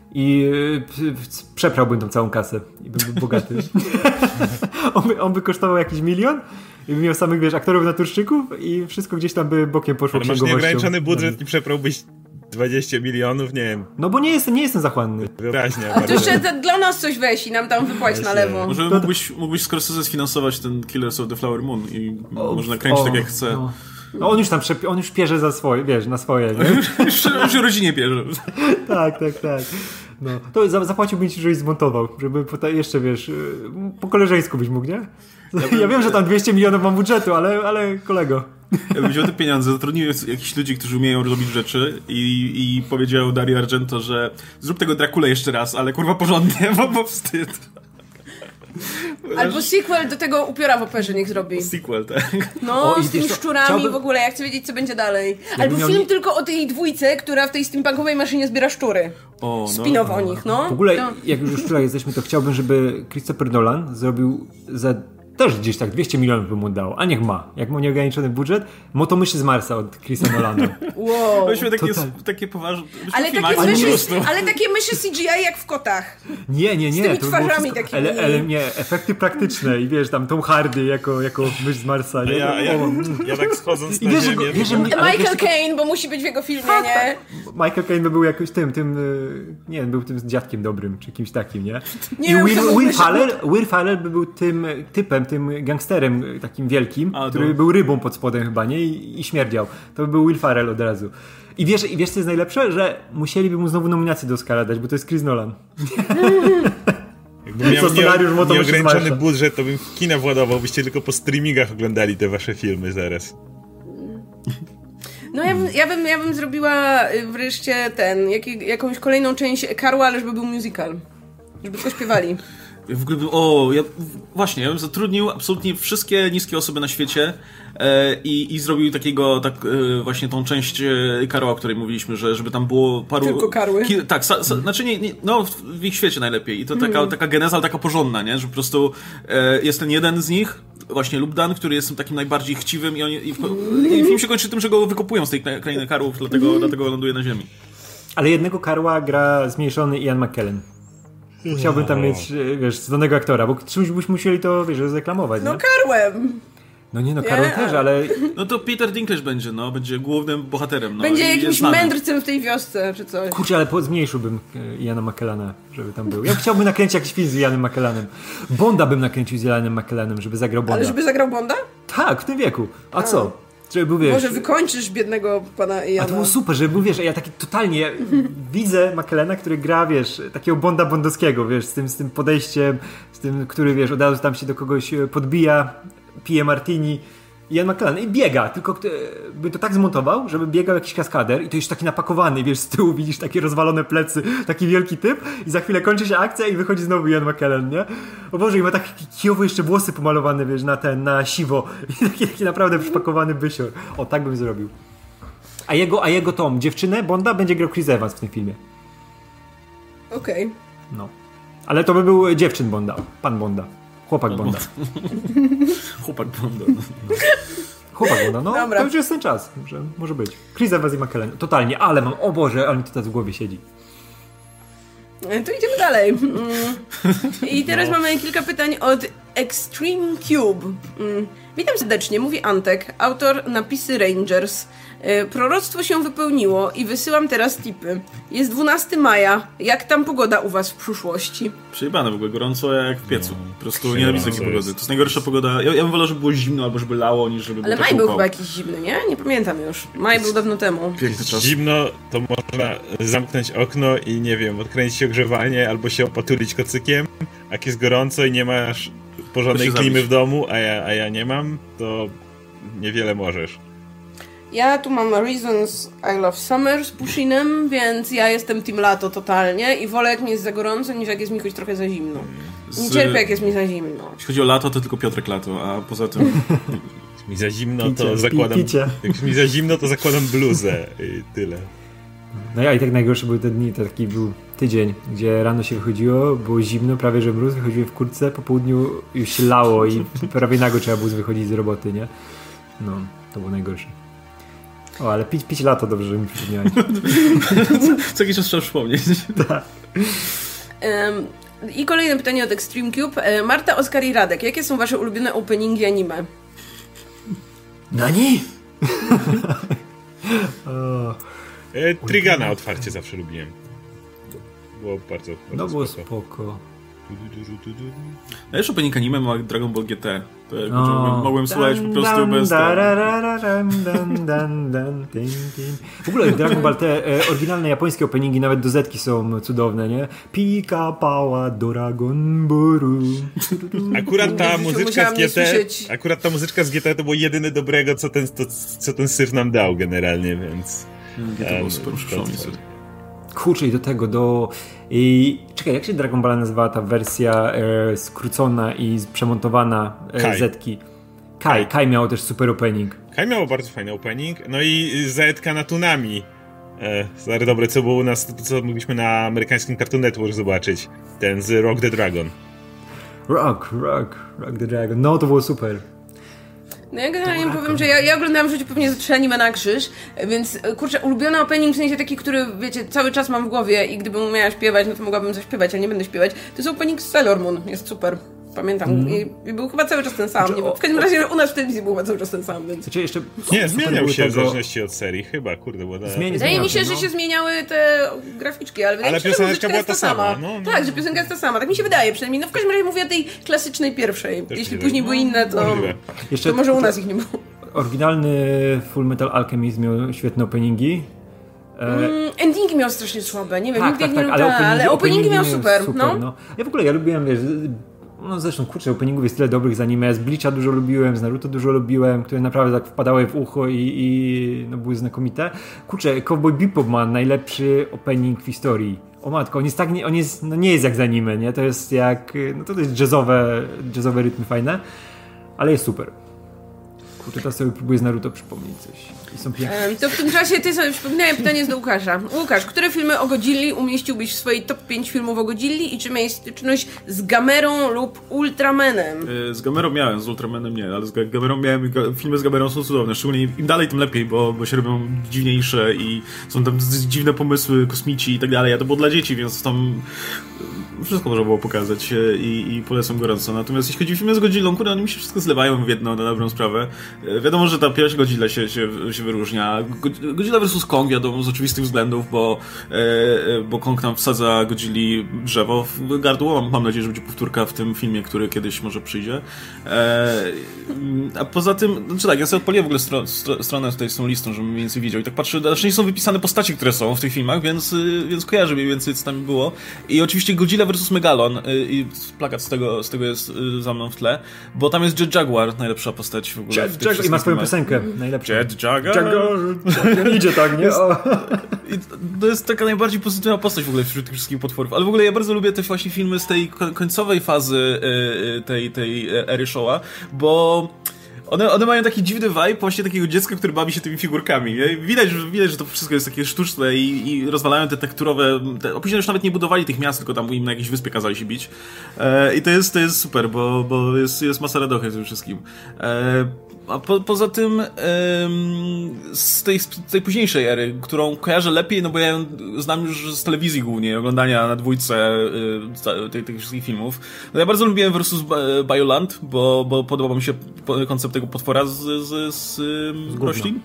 C: i przeprałbym tą całą kasę i byłbym bogaty. on by kosztował jakiś 1 000 000 i by miał samych, wiesz, aktorów naturszczyków i wszystko gdzieś tam by bokiem poszło.
D: Ale masz nieograniczony budżet i przeprałbyś 20 milionów, nie wiem.
C: No bo nie jestem zachłanny.
D: Wyobraźnia.
A: A to jeszcze dla nas coś weź i nam tam wypłać na lewo.
B: Może mógłbyś Scorsese sfinansować ten Killers of the Flower Moon i może nakręcić tak jak chce.
C: No on już pierze za swoje, wiesz, na swoje, nie?
B: Już rodzinie pierze.
C: Tak. No. To zapłaciłbym ci, żebyś zmontował, żeby jeszcze, wiesz, po koleżeńsku byś mógł, nie? Ja wiem, że tam 200 milionów mam budżetu, ale kolego.
B: Ja bym wziął te pieniądze, zatrudnił jakichś ludzi, którzy umieją robić rzeczy i powiedział Dario Argento, że zrób tego Drakulę jeszcze raz, ale kurwa porządnie, bo wstyd.
A: Albo sequel do tego Upiora w operze niech zrobi.
B: Sequel, tak.
A: No, z tymi szczurami w ogóle, ja chcę wiedzieć, co będzie dalej. Albo film tylko o tej dwójce, która w tej steampunkowej maszynie zbiera szczury. Spin-off o nich, no.
C: W ogóle, jak już o szczurach jesteśmy, to chciałbym, żeby Christopher Nolan zrobił też gdzieś tak 200 milionów by mu dało, a niech ma. Jak ma nieograniczony budżet, Motomyszy z Marsa od Chrisa Nolana.
B: Wow. Myśmy takie poważne...
A: Ale takie myszy CGI jak w Kotach.
C: Nie.
A: Z tymi twarzami takimi.
C: Ale nie, efekty praktyczne i wiesz, tam Tom Hardy jako mysz z Marsa. Nie?
D: Ja tak schodząc na ziemię...
A: Michael Caine, bo musi być w jego filmie, nie?
C: Michael Caine by był jakoś nie był tym dziadkiem dobrym, czy kimś takim, nie?
A: Nie
C: I
A: wiem,
C: Will Ferrell by był tym typem, tym gangsterem takim wielkim, który był rybą pod spodem chyba, nie? I śmierdział. To by był Will Ferrell od razu. I wiesz, co jest najlepsze? Że musieliby mu znowu nominację do Oscara dać, bo to jest Chris Nolan.
D: Jakbym miał nieograniczony budżet, to bym w kina władował, byście tylko po streamingach oglądali te wasze filmy zaraz.
A: No ja bym zrobiła wreszcie jakąś kolejną część Karła, ale żeby był musical. Żeby tylko śpiewali.
B: W ogóle ja bym zatrudnił absolutnie wszystkie niskie osoby na świecie i zrobił właśnie tą część Karła, o której mówiliśmy, żeby tam było paru...
A: Tylko Karły.
B: Tak, znaczy w ich świecie najlepiej. I to taka geneza, ale taka porządna, nie? Że po prostu jest ten jeden z nich, właśnie Lubdan, który jest takim najbardziej chciwym i film się kończy tym, że go wykopują z tej krainy Karłów, dlatego ląduje na ziemi.
C: Ale jednego Karła gra zmniejszony Ian McKellen. Chciałbym tam mieć, wiesz, znanego aktora, bo czymś byśmy musieli to, wiesz, zreklamować,
A: nie? No Karłem!
C: Karłem też, ale...
B: No to Peter Dinklage będzie głównym bohaterem.
A: Będzie jakimś mędrcem w tej wiosce, czy coś.
C: Kurczę, ale zmniejszyłbym Iana McKellana, żeby tam był. Ja chciałbym nakręcić jakiś film z Ianem McKellanem. Bonda bym nakręcił z Ianem McKellanem, żeby zagrał Bonda.
A: Ale żeby zagrał Bonda?
C: Tak, w tym wieku. A co? Żeby był, wiesz,
A: może wykończysz biednego pana Iana.
C: A to było super, żeby był, wiesz, ja taki totalnie widzę McKellana, który gra, wiesz, takiego Bonda bondowskiego, wiesz, z tym podejściem, z tym, który, wiesz, od razu tam się do kogoś podbija, pije martini. Ian McKellen i biega, tylko by to tak zmontował, żeby biegał jakiś kaskader i to już taki napakowany, wiesz, z tyłu widzisz takie rozwalone plecy, taki wielki typ i za chwilę kończy się akcja i wychodzi znowu Ian McKellen, nie? O Boże, i ma takie kijowo jeszcze włosy pomalowane, wiesz, na siwo i taki naprawdę przypakowany bysior. O, tak bym zrobił. A jego tą dziewczynę Bonda będzie grał Chris Evans w tym filmie.
A: Okej.
C: No. Ale to by był dziewczyn Bonda, pan Bonda. Chłopak Bonda.
B: Chłopak Bonda.
C: Chłopak Bonda, no. Dobra. To już jest ten czas, że może być. Chris Evans i McKellen. Totalnie, ale o Boże, ale mi to tak w głowie siedzi.
A: To idziemy dalej. I teraz mamy kilka pytań od Extreme Cube. Witam serdecznie, mówi Antek, autor napisy Rangers. Proroctwo się wypełniło i wysyłam teraz tipy. Jest 12 maja. Jak tam pogoda u was w przyszłości?
B: Przejebane w ogóle, gorąco jak w piecu. Po prostu nienawidzę takiej pogody. To jest najgorsza pogoda. Ja bym wolał, żeby było zimno albo żeby lało, niż żeby było
A: ale maj był chyba jakiś zimny, nie? Nie pamiętam już. Maj był dawno temu.
B: Piękny czas.
D: Zimno to można zamknąć okno i nie wiem, odkręcić ogrzewanie albo się opatulić kocykiem. Jak jest gorąco i nie masz porządnej klimy w domu, a ja nie mam, to niewiele możesz.
A: Ja tu mam Reasons I Love Summer z Pushinem, więc ja jestem team lato totalnie i wolę jak mi jest za gorąco, niż jak jest mi choć trochę za zimno. Nie cierpię jak jest mi za zimno.
B: Jeśli chodzi o lato, to tylko Piotrek lato, a poza tym...
D: Jak mi za zimno, to zakładam... Jak mi za zimno, to zakładam bluzę i tyle.
C: No ja i tak najgorsze były te dni, taki był tydzień, gdzie rano się wychodziło, było zimno, prawie że mróz, wychodziłem w kurtce, po południu już się lało i prawie nago trzeba było wychodzić z roboty, nie? No, to było najgorsze. O, ale pić lato dobrze, że mi przypomniałeś.
B: Co jakiś czas trzeba przypomnieć.
C: Tak.
A: I kolejne pytanie od Extreme Cube. Marta, Oskar i Radek. Jakie są wasze ulubione openingi anime?
C: Nani?
D: Trigana otwarcie zawsze lubiłem. Było bardzo
C: No było
D: spoko.
C: spoko.
B: A jeszcze opening anime ma Dragon Ball GT. To mogłem słuchać po prostu bez
C: W ogóle Dragon Ball, te oryginalne japońskie openingi nawet do Zetki są cudowne, nie? Pika pała Dragon Boru.
D: Akurat ta muzyczka z GT to było jedyne dobrego, co ten syf nam dał generalnie, więc...
B: To było super przyszłość.
C: Kurczę, i do tego, czekaj, jak się Dragon Ball nazywała ta wersja skrócona i przemontowana Zetki? Kai miał też super opening.
D: Kai miał bardzo fajny opening, no i Zetka na Tunami. Stary dobre, co było u nas, co mogliśmy na amerykańskim Cartoon Network zobaczyć. Ten z Rock the Dragon.
C: Rock the Dragon. No, to było super.
A: No ja generalnie powiem, że ja oglądałam w życiu pewnie ze 3 anime na krzyż, więc kurczę, ulubiony opening, w sensie taki, który, wiecie, cały czas mam w głowie i gdybym miała śpiewać, no to mogłabym zaśpiewać, a nie będę śpiewać. To jest opening z Sailor Moon, jest super. Pamiętam. I był chyba cały czas ten sam. Nie, w każdym razie u nas w telewizji był chyba cały czas ten sam, więc...
C: Znaczy jeszcze
D: nie, zmieniał się w zależności od serii, chyba, kurde. Bo
A: wydaje mi się, że się zmieniały te graficzki, ale wydaje mi się, że muzyczka była ta sama. No. Tak, że piosenka jest ta sama. Tak mi się wydaje przynajmniej. No w każdym razie mówię o tej klasycznej pierwszej. Też jeśli później były inne, to może u nas ich nie było.
C: Oryginalny Full Metal Alchemist miał świetne openingi.
A: Endingi miał strasznie słabe, nie wiem, nigdy ich nie
C: ale
A: lubię, ale openingi miał super. No.
C: Ja w ogóle lubiłem, wiesz, no zresztą kurczę, openingów jest tyle dobrych z anime. Z Bleacha dużo lubiłem, z Naruto dużo lubiłem, które naprawdę tak wpadały w ucho i no, były znakomite. Kurczę, Cowboy Bebop ma najlepszy opening w historii. O matko, nie jest jak z anime, nie? To jest jak, no to jest jazzowe rytmy fajne, ale jest super. Kurczę, teraz sobie próbuję z Naruto przypomnieć coś. I są piękne.
A: To w tym czasie ty sobie przypominaj, pytanie jest do Łukasza. Łukasz, które filmy o Godzilli umieściłbyś w swojej top 5 filmów o Godzilli i czy miałeś styczność z Gamerą lub Ultramanem?
B: Z Gamerą miałem, z Ultramanem nie, ale z Gamerą miałem, filmy z Gamerą są cudowne, szczególnie im dalej tym lepiej, bo się robią dziwniejsze i są tam dziwne pomysły, kosmici i tak dalej, a to było dla dzieci, więc tam wszystko można było pokazać i polecam gorąco. Natomiast jeśli chodzi o filmy z Godzillą, kurde, oni mi się wszystko zlewają w jedno, na dobrą sprawę. Wiadomo, że ta pierwsza Godzilla się wyróżnia. Godzilla vs. Kong, wiadomo, z oczywistych względów, bo Kong tam wsadza Godzilli drzewo w gardło. Mam nadzieję, że będzie powtórka w tym filmie, który kiedyś może przyjdzie. A poza tym, znaczy tak, ja sobie odpaliłem w ogóle stronę tutaj z tą listą, żebym mniej więcej widział. I tak patrzę, znaczy nie są wypisane postacie, które są w tych filmach, więc kojarzę mniej więcej, co tam było. I oczywiście Godzilla vs. Megalon i plakat z tego jest za mną w tle, bo tam jest Jet Jaguar, najlepsza postać w ogóle.
C: I ma swoją piosenkę, najlepszą.
B: Jet Jaguar?
C: Idzie tak, nie?
B: I to jest taka najbardziej pozytywna postać w ogóle wśród tych wszystkich potworów, ale w ogóle ja bardzo lubię te właśnie filmy z tej końcowej fazy tej ery Showa, bo one mają taki dziwny vibe właśnie takiego dziecka, które bawi się tymi figurkami. Nie? Widać, że to wszystko jest takie sztuczne i rozwalają te tekturowe... Później już nawet nie budowali tych miast, tylko tam im na jakiejś wyspie kazali się bić. I to jest super, bo jest masa radochy w tym wszystkim. A poza tym z tej późniejszej ery, którą kojarzę lepiej, no bo ja ją znam już z telewizji głównie, oglądania na dwójce tych wszystkich filmów. No ja bardzo lubiłem Versus Bioland, bo podobał mi się koncept tego potwora z roślin.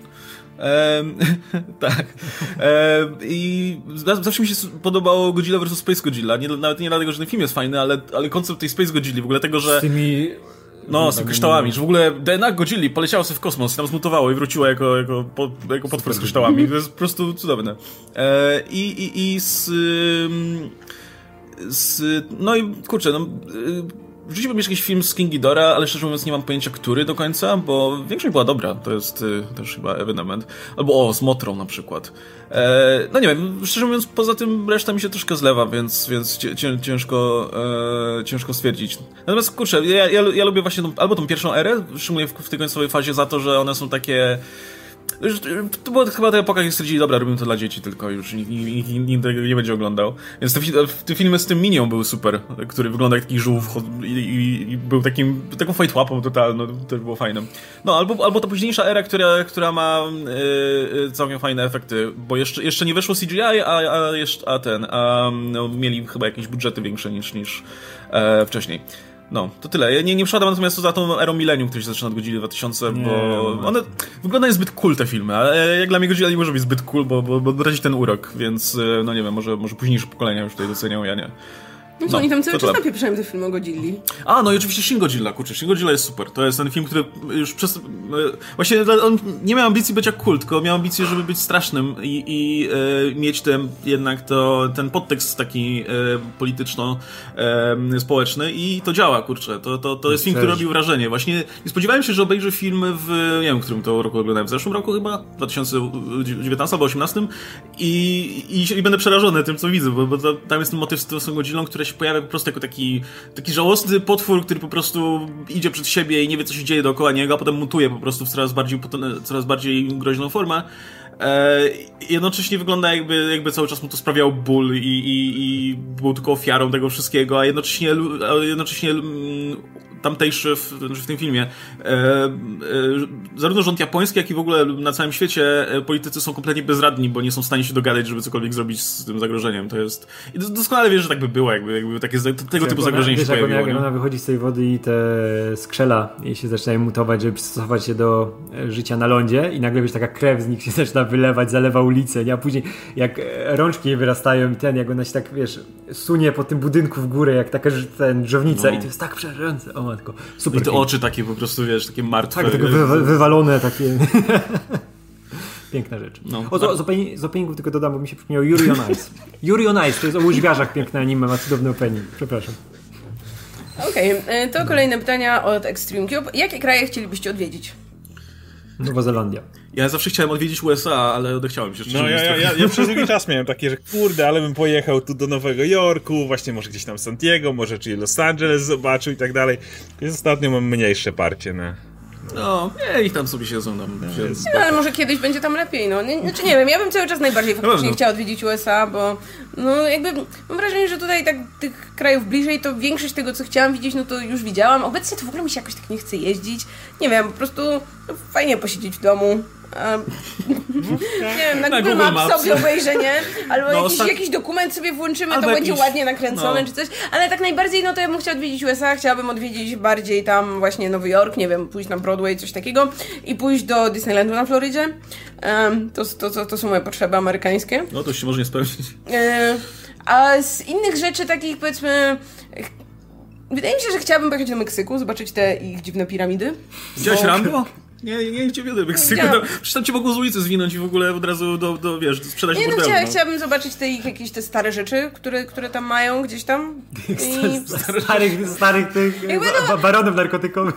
B: Tak. I zawsze mi się podobało Godzilla vs. Space Godzilla. Nawet nie dlatego, że ten film jest fajny, ale koncept tej Space Godzilli, w ogóle tego, że... z tymi kryształami, że w ogóle DNA Godzilli poleciało sobie w kosmos i tam zmutowało i wróciło jako potwór z kryształami. To jest po prostu cudowne. No i kurczę, wrzuciłbym jeszcze jakiś film z King Ghidorah, ale szczerze mówiąc nie mam pojęcia, który do końca, bo większość była dobra. To jest też chyba ewenement. Albo z Motrą na przykład. No nie wiem, szczerze mówiąc, poza tym reszta mi się troszkę zlewa, więc ciężko stwierdzić. Natomiast kurczę, ja lubię właśnie albo tą pierwszą erę, szczególnie w tej końcowej fazie za to, że one są takie... To była chyba ta epoka, kiedy stwierdzili, dobra, robimy to dla dzieci tylko, już nikt tego nie będzie oglądał. Więc te filmy z tym Minią były super, który wygląda jak taki żółw i był taką fajtłapą totalną, to było fajne. No, albo ta późniejsza era, która ma całkiem fajne efekty, bo jeszcze nie weszło CGI, no, mieli chyba jakieś budżety większe niż wcześniej. No, to tyle. Ja nie przeszedłem natomiast za tą erą Millennium, która się zaczyna od Godzilla 2000, bo one wyglądają zbyt cool, te filmy, ale jak dla mnie Godzilla nie może być zbyt cool, bo traci ten urok, więc no nie wiem, może późniejsze pokolenia już tutaj docenią, ja nie.
A: No to oni tam cały czas napieprzają te filmy o Godzilli.
B: No i oczywiście Shin Godzilla, kurczę, Shin Godzilla jest super. To jest ten film, który już właśnie on nie miał ambicji być jak kult, tylko miał ambicję, żeby być strasznym i mieć ten podtekst taki polityczno-społeczny i to działa, kurczę. To jest film, który robił wrażenie. Właśnie nie spodziewałem się, że obejrzę film nie wiem, w którym to roku oglądałem, w zeszłym roku chyba, 2019 albo 2018 i będę przerażony tym, co widzę, bo tam jest ten motyw z tą Godzillą, która się pojawia po prostu jako taki żałosny potwór, który po prostu idzie przed siebie i nie wie, co się dzieje dookoła niego, a potem mutuje po prostu w coraz bardziej groźną formę. Jednocześnie wygląda jakby cały czas mu to sprawiało ból i był tylko ofiarą tego wszystkiego, a jednocześnie tamtejszy w tym filmie zarówno rząd japoński, jak i w ogóle na całym świecie politycy są kompletnie bezradni, bo nie są w stanie się dogadać, żeby cokolwiek zrobić z tym zagrożeniem. To jest... I doskonale wiesz, że tak by było, jakby takie tego typu zagrożenie się pojawiło.
C: Jak ona wychodzi z tej wody i te skrzela jej się zaczynają mutować, żeby przystosować się do życia na lądzie i nagle wiesz, taka krew z nich się zaczyna wylewać, zalewa ulicę, nie? A później jak rączki jej wyrastają i jak ona się tak, wiesz, sunie po tym budynku w górę, jak taka drzewnica i to jest tak przerażające. O matko, super.
B: I te oczy takie po prostu, wiesz, takie martwe.
C: Tak, takie wywalone, takie... Piękna rzecz. No. Z openingów tylko dodam, bo mi się przypomniał Yuri on Ice. Yuri on Ice, to jest o łyżwiarzach piękne anime, ma cudowny opening. Przepraszam.
A: Okej, to kolejne pytania od Extreme Cube. Jakie kraje chcielibyście odwiedzić?
C: Nowa Zelandia.
B: Ja zawsze chciałem odwiedzić USA, ale odechciałem się.
D: No ja przez długi czas miałem takie, że kurde, ale bym pojechał tu do Nowego Jorku, właśnie może gdzieś tam Santiago, może czy Los Angeles zobaczył i tak dalej. Więc ostatnio mam mniejsze parcie na...
B: No, ich tam sobie siedzą.
A: Ale może kiedyś będzie tam lepiej, no. Znaczy nie wiem, ja bym cały czas najbardziej faktycznie chciała odwiedzić USA, bo no jakby mam wrażenie, że tutaj tak tych krajów bliżej, to większość tego, co chciałam widzieć, no to już widziałam. Obecnie to w ogóle mi się jakoś tak nie chce jeździć. Nie wiem, po prostu fajnie posiedzieć w domu. Nie wiem, na Google Maps sobie obejrzę, nie? Albo jakiś dokument sobie włączymy, to będzie ładnie nakręcone czy coś. Ale tak najbardziej, no to ja bym chciała odwiedzić USA, chciałabym odwiedzić bardziej tam właśnie Nowy Jork, nie wiem, pójść na Broadway, coś takiego i pójść do Disneylandu na Florydzie. To są moje potrzeby amerykańskie.
B: No to się może nie spełnić.
A: A z innych rzeczy takich, powiedzmy... Wydaje mi się, że chciałabym pojechać do Meksyku, zobaczyć te ich dziwne piramidy.
B: Widziałeś Rambo? Nie ciebie do Meksyku. Przecież tam cię mogło z ulicy zwinąć i w ogóle od razu sprzedać w bordelu.
A: Chciałabym zobaczyć jakieś te stare rzeczy, które tam mają gdzieś tam.
C: Starych tych baronów narkotykowych.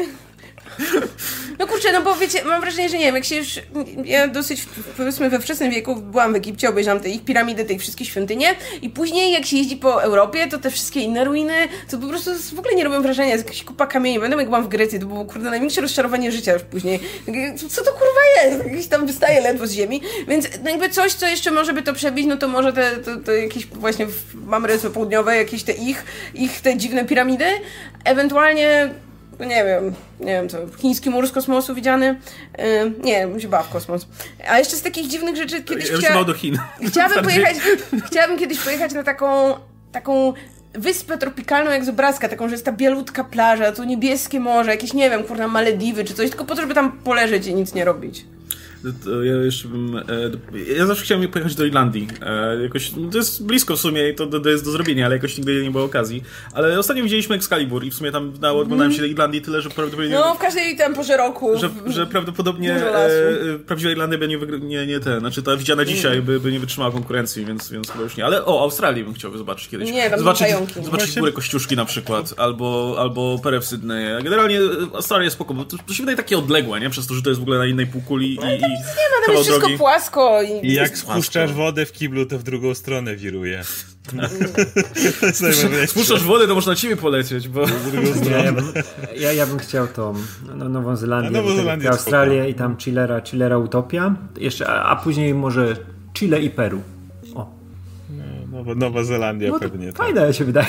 A: No kurczę, no bo wiecie, mam wrażenie, że nie wiem, jak się już... Ja dosyć, powiedzmy, we wczesnym wieku byłam w Egipcie, obejrzałam te ich piramidy, te ich wszystkie świątynie i później jak się jeździ po Europie, to te wszystkie inne ruiny, to po prostu w ogóle nie robią wrażenia, jest jakaś kupa kamieni. Pamiętam, jak byłam w Grecji, to było, kurde, największe rozczarowanie życia już później. Co to kurwa jest? Jakieś tam wystaje ledwo z ziemi, więc jakby coś, co jeszcze może by to przebić, no to może te jakieś właśnie w Ameryce Południowej, jakieś te te dziwne piramidy, ewentualnie... No nie wiem co, chiński mur z kosmosu widziany? Nie, bym się bała w kosmos. A jeszcze z takich dziwnych rzeczy kiedyś
B: do Chin.
A: Chciałabym kiedyś pojechać na taką wyspę tropikalną jak z obrazka, taką, że jest ta bielutka plaża, to niebieskie morze, jakieś, nie wiem, kurna, Malediwy czy coś, tylko po to, żeby tam poleżeć i nic nie robić.
B: To ja jeszcze bym... Ja zawsze chciałem pojechać do Irlandii. Jakoś, to jest blisko w sumie i to jest do zrobienia, ale jakoś nigdy nie było okazji. Ale ostatnio widzieliśmy Excalibur i w sumie tam oglądałem się Irlandii tyle, że prawdopodobnie...
A: No, w każdej tam porze roku.
B: Że prawdopodobnie prawdziwa Irlandia by znaczy ta widziana dzisiaj by nie wytrzymała konkurencji, więc chyba już nie. Ale Australii bym chciał zobaczyć kiedyś.
A: Nie, tam
B: zobaczyć Górę Kościuszki na przykład, albo Perę w Sydney. Generalnie Australia jest spoko, bo to się wydaje takie odległe, nie? Przez to, że to jest w ogóle na innej półkuli
A: nie ma, tam jest wszystko płasko.
D: I jak spuszczasz wodę w kiblu, to w drugą stronę wiruje.
B: Spuszczasz wodę, to można na ciebie polecieć, bo...
C: Ja bym chciał tą Nową Zelandię,
D: Zelandię
C: Australię i tam Chillera Utopia, jeszcze, a później może Chile i Peru. O.
D: Nowa Zelandia pewnie.
C: Fajne się wydają.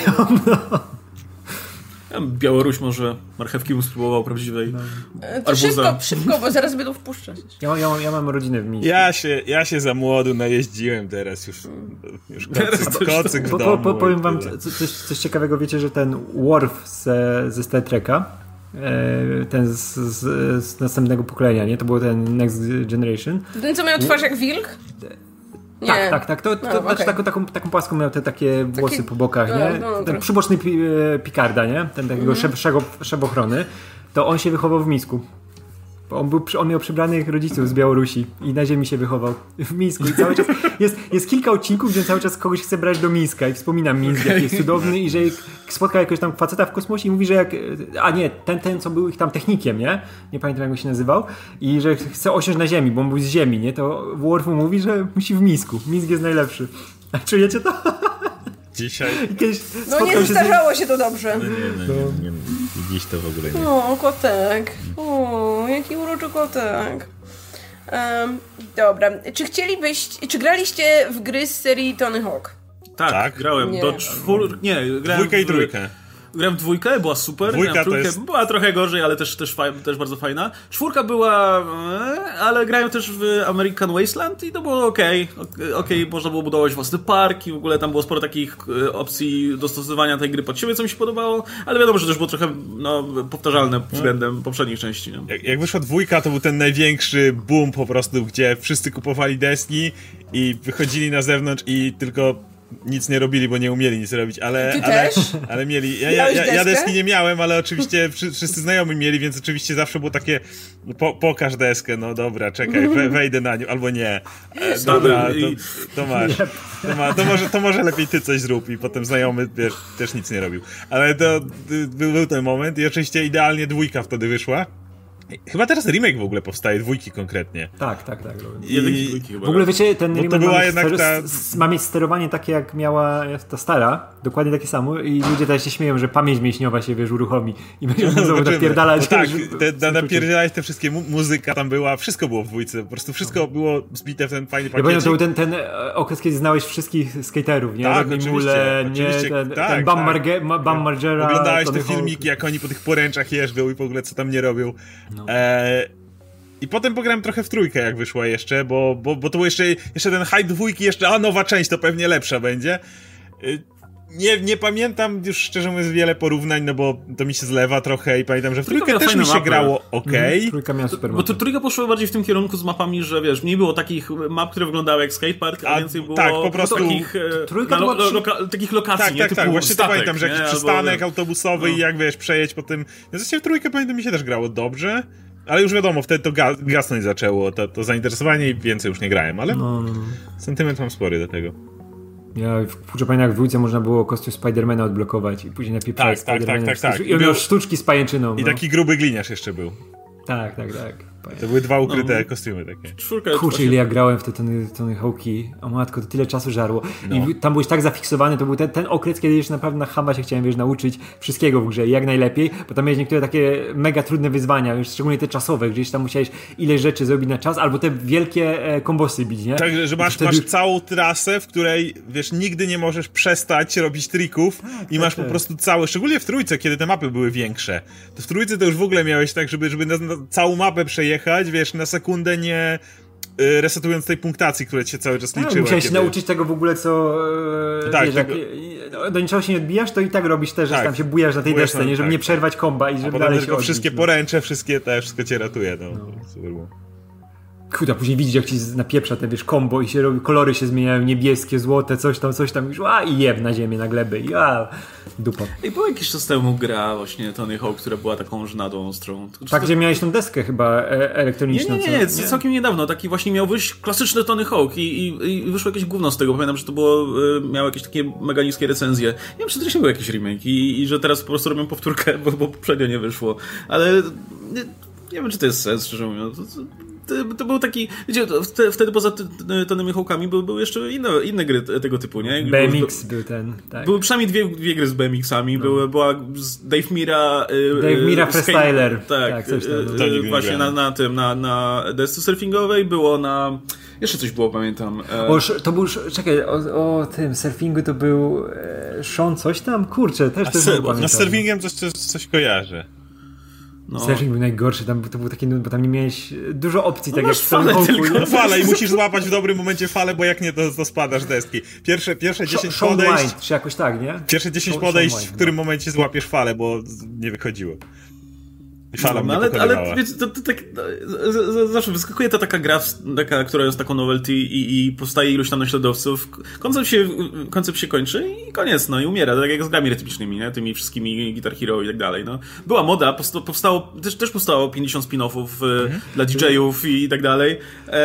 B: Białoruś może marchewki bym spróbował prawdziwej
A: Szybko, bo zaraz będą wpuszczać.
C: Ja mam rodzinę w Mińsku.
D: Ja się za młodu najeździłem teraz już kocyk w domu.
C: Powiem wam coś ciekawego, wiecie, że ten Worf ze Star Treka, ten z następnego pokolenia, nie? To był ten Next Generation.
A: Ten, co miał twarz jak wilk?
C: Nie. Tak. To znaczy taką płaską miał te takie włosy po bokach, nie? Ten przyboczny Picarda, nie? Ten takiego szebochrony. To on się wychował w Mińsku. On miał przybranych rodziców z Białorusi i na ziemi się wychował w Mińsku i cały czas jest kilka odcinków, gdzie cały czas kogoś chce brać do Mińska i wspomina Mińsk, jaki jest cudowny i że spotkał jakiegoś tam faceta w kosmosie i mówi, że ten co był ich tam technikiem, nie pamiętam jak on się nazywał, i że chce osiąść na ziemi, bo on był z ziemi, nie? To Worf mu mówi, że musi w Mińsku. Mińsk jest najlepszy. A czujecie to?
D: Dzisiaj.
A: Nie zdarzało się to dobrze.
D: Nie, dziś to w ogóle nie.
A: O, kotek. O, jaki uroczy kotek. Dobra. Czy graliście w gry z serii Tony Hawk?
B: Tak, grałem.
A: Nie.
B: Grałem
D: 2 i 3.
B: Grałem w 2, była super.
D: Dwójka
B: to jest... Była trochę gorzej, ale też bardzo fajna. 4 była, ale grałem też w American Wasteland i to było okej, można było budować własne parki, w ogóle tam było sporo takich opcji dostosowania tej gry pod siebie, co mi się podobało, ale wiadomo, że też było trochę powtarzalne względem poprzednich części. No.
D: Jak wyszła 2, to był ten największy boom po prostu, gdzie wszyscy kupowali deski i wychodzili na zewnątrz i tylko nic nie robili, bo nie umieli nic robić, ale mieli. Ja deski nie miałem, ale oczywiście wszyscy znajomi mieli, więc oczywiście zawsze było takie pokaż deskę, no dobra, czekaj, wejdę na nią, albo nie. Dobra, to masz. To może lepiej ty coś zrób i potem znajomy też nic nie robił. Ale to był ten moment i oczywiście idealnie 2 wtedy wyszła. Chyba teraz remake w ogóle powstaje, 2 konkretnie.
C: Tak.
B: W
C: ogóle wiecie, ten remake
D: to była jednak
C: ma mieć sterowanie takie jak miała ta stara, dokładnie takie samo i ludzie też się śmieją, że pamięć mięśniowa się uruchomi i będzie znowu napierdalać.
D: Tak, napierdalać te wszystkie muzyka tam była, wszystko było w 2, po prostu wszystko było zbite w ten fajny pakiecik.
C: Ja pamiętam, to był ten okres, kiedy znałeś wszystkich skaterów, nie?
D: Tak, oczywiście.
C: Ten Bam Margera.
D: Oglądałeś te filmiki, jak oni po tych poręczach jeżdżą i w ogóle co tam nie robią. I potem pograłem trochę w 3, jak wyszła jeszcze, bo to był jeszcze ten hype 2, jeszcze nowa część, to pewnie lepsza będzie. Nie pamiętam już szczerze mówiąc wiele porównań, no bo to mi się zlewa trochę i pamiętam, że w 3 też mi się grało okej.
C: 3 miała super
B: mapy. Bo 3 poszło bardziej w tym kierunku z mapami, że wiesz, mniej było takich map, które wyglądały jak skatepark, a więcej było
D: po prostu
B: takich lokacji, nie?
D: Tak, właśnie
B: statek,
D: pamiętam, że jakiś przystanek autobusowy i jak wiesz, przejedź po tym. No zresztą w 3 pamiętam mi się też grało dobrze. Ale już wiadomo, wtedy to gasnąć zaczęło to zainteresowanie i więcej już nie grałem, ale sentyment mam spory do tego.
C: Ja pamiętam, jak w 2 można było kostium Spidermana odblokować i później napieprzać Spidermana.
D: Tak.
C: I on miał sztuczki z pajęczyną.
D: I taki gruby gliniarz jeszcze był.
C: Tak.
D: To były 2 ukryte kostiumy takie.
C: Kurczę, ile ja grałem w te Tony Hawk'i. O matko, to tyle czasu żarło. I tam byłeś tak zafiksowany, to był ten okres, kiedy już naprawdę na chamba się chciałem, nauczyć wszystkiego w grze jak najlepiej, bo tam miałeś niektóre takie mega trudne wyzwania, już szczególnie te czasowe, gdzieś tam musiałeś ileś rzeczy zrobić na czas, albo te wielkie kombosy bić, nie?
D: Tak, że masz całą trasę, w której, wiesz, nigdy nie możesz przestać robić trików i masz po prostu szczególnie w 3, kiedy te mapy były większe. To w 3 to już w ogóle miałeś tak, żeby na całą mapę przejechać, wiesz, na sekundę nie resetując tej punktacji, która ci się cały czas liczyła.
C: Musiałeś się nauczyć tego w ogóle, co wiesz, jak do niczego się nie odbijasz, to i tak robisz też, że tam się bujasz na tej desce, nie, żeby nie przerwać komba i żeby dalej się odbić.
D: Wszystkie poręcze, wszystko cię ratuje. Super było.
C: Kurde, później widzisz, jak ci napieprza te, wiesz, kombo i się robi, kolory się zmieniają, niebieskie, złote, coś tam, już i jeb na ziemię, na glebę i dupa.
B: I była jakiś czas temu gra właśnie Tony Hawk, która była taką żenadą ostrą.
C: Tak, gdzie miałeś tą deskę chyba elektroniczną.
B: Nie, całkiem niedawno. Taki właśnie miał wyjść klasyczny Tony Hawk i wyszło jakieś gówno z tego. Pamiętam, że to miało jakieś takie mega niskie recenzje. Nie wiem, czy to się był jakiś remake i że teraz po prostu robią powtórkę, bo poprzednio nie wyszło. Ale nie wiem, czy to jest sens, szczerze mówiąc. to był taki, wiecie, wtedy poza Tonymi Hawk'ami były jeszcze inne gry tego typu, nie?
C: BMX był ten, tak.
B: Były przynajmniej dwie gry z BMX-ami, była Dave Mira...
C: Dave Mira Freestyler.
B: Tak,
C: coś tam.
B: właśnie na desce surfingowej, było na... Jeszcze coś było, pamiętam.
C: To był, czekaj, o tym surfingu to był Sean coś tam? Kurczę, też pamiętam.
D: Na surfingiem coś kojarzę.
C: No. Surfing był najgorszy, to był taki, bo tam nie miałeś dużo opcji, tak jak w
B: falę tylko.
D: Falę i musisz złapać w dobrym momencie falę, bo jak nie, to spadasz deski. Pierwsze 10 podejść...
C: White, czy jakoś tak, nie?
D: Pierwsze 10 podejść, w którym momencie złapiesz falę, bo nie wychodziło.
B: Ale wiecie, to tak zawsze wyskakuje to taka gra, która jest taką novelty i powstaje iluś tam naśladowców. Koncept się kończy i koniec, no i umiera, tak jak z grami rytmicznymi, nie? Tymi wszystkimi Guitar Hero i tak dalej, no. Była moda, też powstało 50 spin-offów dla DJ-ów i tak dalej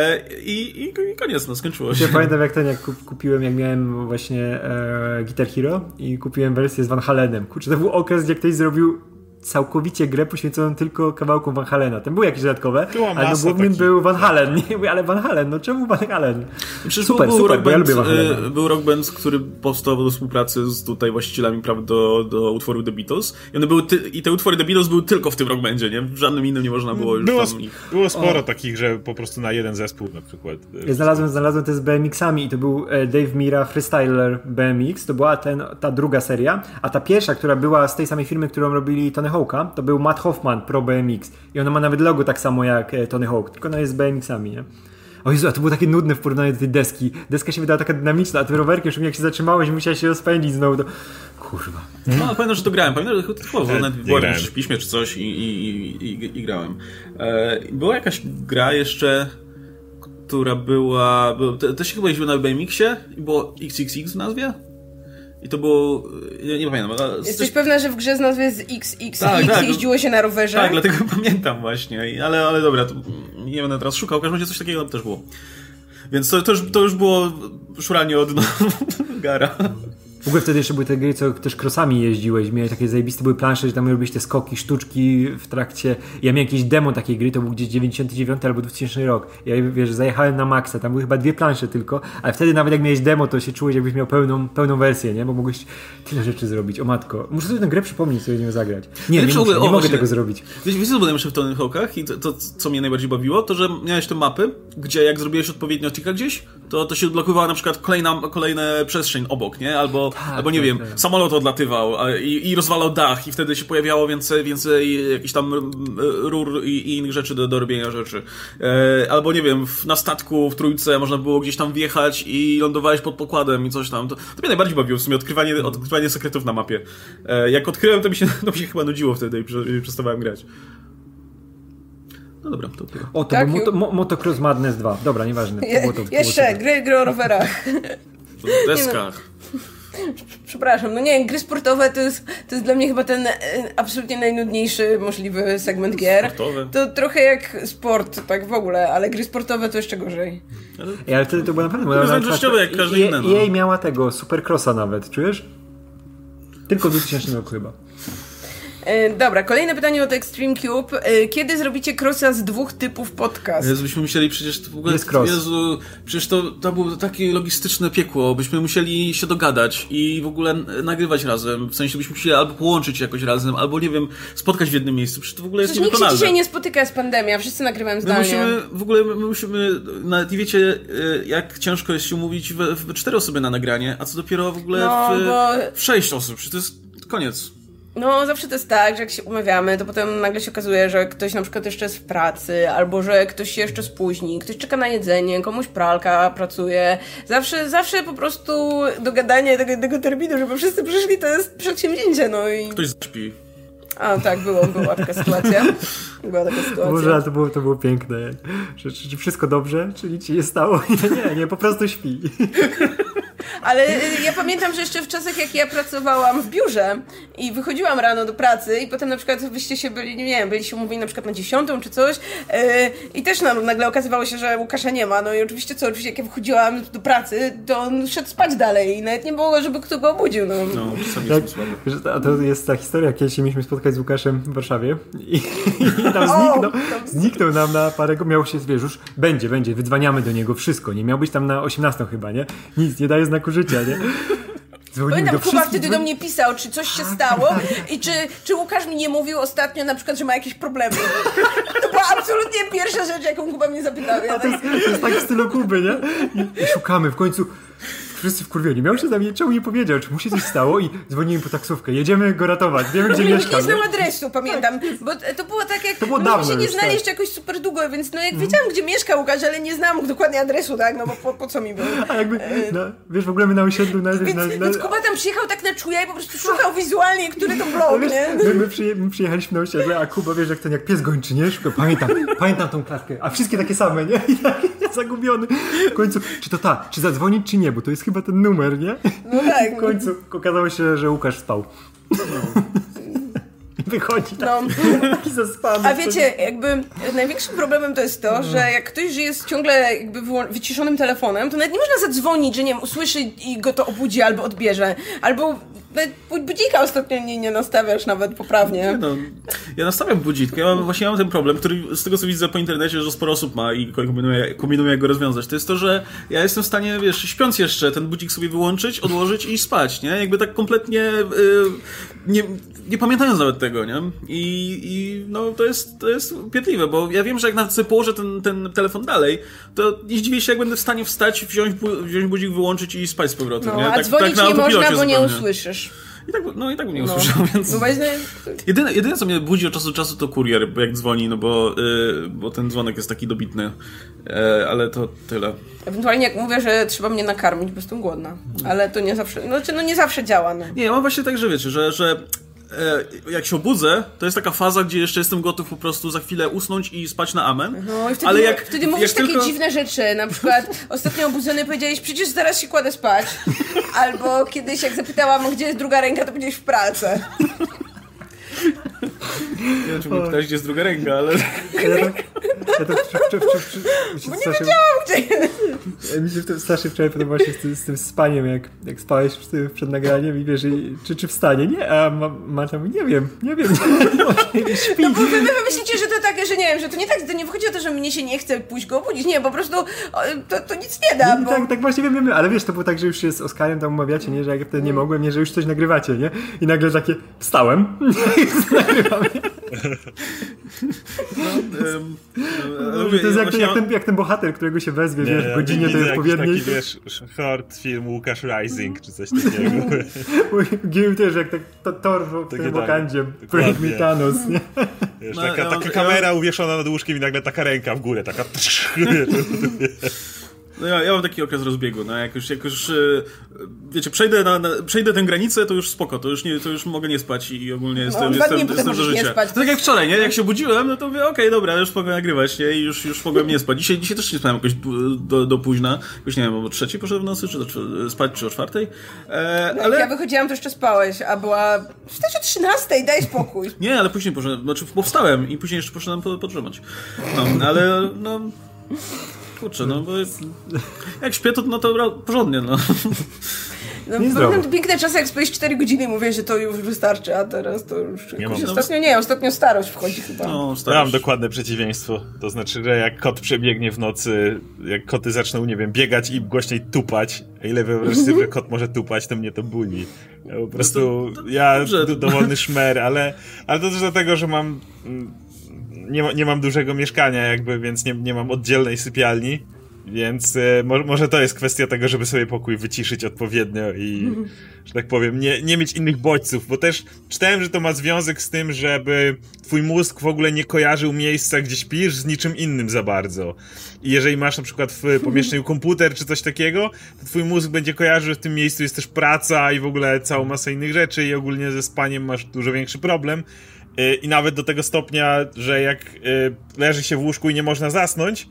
B: i koniec, no, skończyło się.
C: Ja pamiętam jak kupiłem, jak miałem właśnie Guitar Hero i kupiłem wersję z Van Halenem. Kurczę, to był okres, gdzie ktoś zrobił całkowicie grę poświęconą tylko kawałkom Van Halena. Tam były jakieś dodatkowe, ale no głównym był Van Halen. Nie, ale Van Halen, no czemu Van Halen?
B: Przecież
C: super,
B: bo ja lubię
C: Van Halena.
B: Był Rock Band, który powstał do współpracy z tutaj właścicielami praw do utworu The Beatles. I te utwory The Beatles były tylko w tym Rock Bandzie, nie? W żadnym innym nie można było już tam ich...
D: Było sporo takich, że po prostu na jeden zespół na przykład.
C: Ja znalazłem te z BMX-ami i to był Dave Mira Freestyler BMX, to była ta druga seria, a ta pierwsza, która była z tej samej firmy, którą robili Tony Hawk'a, to był Matt Hoffman Pro BMX i ona ma nawet logo tak samo jak Tony Hawk, tylko ona jest z BMX-ami, nie? O Jezu, a to było takie nudne w porównaniu do tej deski. Deska się wydała taka dynamiczna, a tym rowerkiem, już jak się zatrzymałeś, musiałeś się rozpędzić znowu, to... Kurwa.
B: No, pamiętam, że to grałem. Pamiętam, że chyba nawet byłem w piśmie czy coś i grałem. Była jakaś gra jeszcze, która była... Też chyba jeździło na BMX-ie i było XXX w nazwie? I to było... Nie pamiętam.
A: Jesteś pewna, że w grze z nazwy jest XXX jeździło się na rowerze?
B: Tak, dlatego pamiętam właśnie. Ale dobra, to nie będę teraz szukał. W każdym razie coś takiego też było. Więc to już było szuranie od gara.
C: W ogóle wtedy jeszcze były te gry, co też crossami jeździłeś, miałeś takie zajebiste, były plansze, że tam robiłeś te skoki, sztuczki w trakcie. Ja miałem jakieś demo takiej gry, to był gdzieś 99 albo 2000 rok. Ja wiesz, zajechałem na maksa, tam były chyba 2 plansze tylko, ale wtedy nawet jak miałeś demo, to się czułeś, jakbyś miał pełną wersję, nie? Bo mogłeś tyle rzeczy zrobić. O matko, muszę sobie tę grę przypomnieć, sobie nie zagrać. Nie mogę tego zrobić.
B: Wiesz, co było jeszcze w Tony Hawk'ach i to, co mnie najbardziej bawiło, to, że miałeś te mapy, gdzie jak zrobiłeś odpowiednio klika gdzieś, to się odblokowała na przykład kolejna przestrzeń obok, nie? Albo nie wiem, samolot odlatywał i rozwalał dach i wtedy się pojawiało więcej jakichś tam rur i innych rzeczy do robienia rzeczy. Albo nie wiem, na statku w trójce można było gdzieś tam wjechać i lądowałeś pod pokładem i coś tam. To mnie najbardziej bawiło w sumie odkrywanie sekretów na mapie. Jak odkryłem, to mi się chyba nudziło wtedy i przestawałem grać. No dobra, to tyle.
C: O, to był Motocross Madness 2. Dobra, nieważne.
A: Jeszcze, gry o rowerach.
B: W deskach.
A: Przepraszam, no nie, gry sportowe to jest dla mnie chyba ten absolutnie najnudniejszy możliwy segment gier.
B: Sportowe?
A: To trochę jak sport, tak w ogóle, ale gry sportowe to jeszcze gorzej.
C: Ale wtedy to było naprawdę...
B: To jest zajętościowe jak każdy inny.
C: I jej miała tego Supercrossa nawet, czujesz? Tylko w 2000 roku chyba.
A: Dobra, kolejne pytanie od Extreme Cube. Kiedy zrobicie crossa z 2 typów podcast?
B: Jezu, byśmy musieli przecież w ogóle...
C: Jest cross.
B: Jezu, przecież to było takie logistyczne piekło. Byśmy musieli się dogadać i w ogóle nagrywać razem. W sensie byśmy musieli albo połączyć jakoś razem, albo nie wiem, spotkać w jednym miejscu. Przecież to w ogóle jest niewykonalne.
A: Nikt się dzisiaj nie spotyka, jest pandemia, wszyscy nagrywają zdalnie.
B: My musimy, nawet nie wiecie, jak ciężko jest się umówić w 4 osoby na nagranie, a co dopiero w ogóle w 6 osób. Przecież to jest koniec.
A: No, zawsze to jest tak, że jak się umawiamy, to potem nagle się okazuje, że ktoś na przykład jeszcze jest w pracy, albo że ktoś się jeszcze spóźni, ktoś czeka na jedzenie, komuś pralka pracuje. Zawsze po prostu dogadanie tego terminu, żeby wszyscy przyszli, to jest przedsięwzięcie, no i...
B: Ktoś zaśpi.
A: A, tak, była taka sytuacja.
C: Boże, to było piękne. Czy wszystko dobrze? Czy nic się nie stało? Nie, po prostu śpi.
A: Ale ja pamiętam, że jeszcze w czasach, jak ja pracowałam w biurze i wychodziłam rano do pracy i potem na przykład wyście się byli, nie wiem, byliście umówieni na przykład na 10 czy coś i też nagle okazywało się, że Łukasza nie ma. No i oczywiście jak ja wychodziłam do pracy, to on szedł spać dalej i nawet nie było, żeby kto go obudził. No
B: czasami
C: tak,
B: są słabe.
C: A to jest ta historia, kiedy się mieliśmy spotkać z Łukaszem w Warszawie i tam zniknął nam na parę, miał się, wiesz, już będzie, wydzwaniamy do niego wszystko, nie miał być tam na 18 chyba, nie? Nic, nie daje znaku życia, nie?
A: Pamiętam, Kuba wtedy do mnie pisał, czy coś się stało i czy Łukasz mi nie mówił ostatnio na przykład, że ma jakieś problemy. To była absolutnie pierwsza rzecz, jaką Kuba mnie zapytał.
C: To jest tak w stylu Kuby, nie? I szukamy, w końcu wszyscy wkurwieni. Miał się za mnie, czemu nie powiedział, czy mu się coś stało i dzwonimy po taksówkę. Jedziemy go ratować, wiemy gdzie mieszka.
A: Nie znam adresu, pamiętam, bo to było tak jak...
C: To było dawno
A: się nie znali
C: tak.
A: jeszcze jakoś super długo, więc no jak wiedziałam, gdzie mieszka Łukasz, ale nie znałam dokładnie adresu, tak, no bo po co mi było.
C: A jakby, wiesz, w ogóle my na osiedlu...
A: Więc Kuba tam przyjechał tak na czuja i po prostu szukał wizualnie, który to blok, nie?
C: My przyjechaliśmy na osiedle, a Kuba, wiesz, jak pies gończy, nie? Pamiętam tą klatkę, a wszystkie takie same, nie? I tak zagubiony. W końcu, czy zadzwonić, czy nie, bo to jest chyba ten numer, nie?
A: No tak.
C: W końcu okazało się, że Łukasz spał. Wychodzi taki zaspany.
A: A wiecie, jakby największym problemem to jest to, że jak ktoś żyje z ciągle jakby wyciszonym telefonem, to nawet nie można zadzwonić, że nie wiem, usłyszy i go to obudzi albo odbierze. Albo budzika ostatnio nie nastawiasz nawet poprawnie.
B: No, ja nastawiam budzik. Ja mam ten problem, który z tego co widzę po internecie, że sporo osób ma i kombinuje jak go rozwiązać. To jest to, że ja jestem w stanie, wiesz, śpiąc jeszcze, ten budzik sobie wyłączyć, odłożyć i spać, nie? Jakby tak kompletnie nie pamiętając nawet tego, nie? I no to jest upierdliwe, bo ja wiem, że jak nawet sobie położę ten telefon dalej, to nie zdziwię się, jak będę w stanie wstać, wziąć budzik, wyłączyć i spać z powrotem,
A: no,
B: nie?
A: A dzwonić
B: tak
A: nie można, bo
B: zupełnie.
A: nie usłyszysz.
B: I tak bym nie usłyszał, więc...
A: No właśnie...
B: Jedyne, co mnie budzi od czasu do czasu, to kurier, jak dzwoni, no bo ten dzwonek jest taki dobitny. Ale to tyle.
A: Ewentualnie jak mówię, że trzeba mnie nakarmić, bo jestem głodna. Ale to nie zawsze... nie zawsze działa, no.
B: Nie, ja mam właśnie tak, że wiecie, że jak się obudzę, to jest taka faza, gdzie jeszcze jestem gotów po prostu za chwilę usnąć i spać na amen.
A: No i wtedy,
B: ale
A: wtedy mówisz takie
B: tylko...
A: dziwne rzeczy, na przykład ostatnio obudzony powiedziałeś, przecież zaraz się kładę spać. Albo kiedyś jak zapytałam, gdzie jest druga ręka, to powiedziałeś w pralce.
B: Nie wiem, czy mi pytałeś, gdzie jest druga ręka, ale...
A: Bo nie wiedziałam, gdzie jest.
C: Mi się strasznie wczoraj podobało się z tym spaniem, jak spałeś przed nagraniem i wiesz, czy wstanie? Nie, a Marta mówi, nie wiem. Śpi.
A: No bo wy myślicie, że to takie, że nie wiem, że to nie tak, to nie wychodzi o to, że mnie się nie chce pójść go obudzić. Nie, po prostu to nic nie da. Bo...
C: Tak właśnie wiem, ale wiesz, to było tak, że już się z Oskarem tam umawiacie, nie, że jak wtedy nie mogłem, nie, że już coś nagrywacie, nie? I nagle takie, wstałem i nagrywam, nie? To jest jak ten bohater, którego się wezwie, wiesz, w godzinie tej odpowiedniej.
D: Taki, wiesz, short film Łukasz Rising, czy coś takiego.
C: Gił też jak tak Thor w tym Wakandzie, Break Me Thanos, nie?
D: Wiesz, taka kamera uwieszona nad łóżkiem i nagle taka ręka w górę, taka...
B: No ja mam taki okres rozbiegu, no jak już wiecie, przejdę tę granicę, to już spoko, to już mogę nie spać i ogólnie jestem do życia. To tak jak wczoraj, nie? Jak się budziłem, no to mówię, okej, dobra, już mogę nagrywać, nie? I już mogłem nie spać. Dzisiaj też nie spałem jakoś do późna, jakoś nie wiem, o 3:00 poszedłem w nocy, spać, czy o 4:00. Ale...
A: Ja wychodziłam, to jeszcze spałeś, a była też o 13:00, daj spokój.
B: Nie, ale później poszedłem, znaczy powstałem i później jeszcze poszedłem podrzemać. No, ale no... Kurczę, no bo jak śpię, to porządnie, no.
A: Pamiętam piękne czasy, jak spałeś 4 godziny i mówię, że to już wystarczy, a teraz to już... Ostatnio starość wchodzi chyba.
B: No,
D: ja mam dokładne przeciwieństwo. To znaczy, że jak kot przebiegnie w nocy, jak koty zaczną, nie wiem, biegać i głośniej tupać, a ile wyobraź sobie, że kot może tupać, to mnie to budzi. Ja po prostu, dowolny szmer, ale to też dlatego, że mam... Nie mam dużego mieszkania jakby, więc nie mam oddzielnej sypialni, więc może to jest kwestia tego, żeby sobie pokój wyciszyć odpowiednio i, że tak powiem, nie mieć innych bodźców, bo też czytałem, że to ma związek z tym, żeby twój mózg w ogóle nie kojarzył miejsca, gdzie śpisz z niczym innym za bardzo. I jeżeli masz na przykład w pomieszczeniu komputer czy coś takiego, to twój mózg będzie kojarzył, że w tym miejscu jest też praca i w ogóle całą masę innych rzeczy i ogólnie ze spaniem masz dużo większy problem. I nawet do tego stopnia, że jak leży się w łóżku i nie można zasnąć,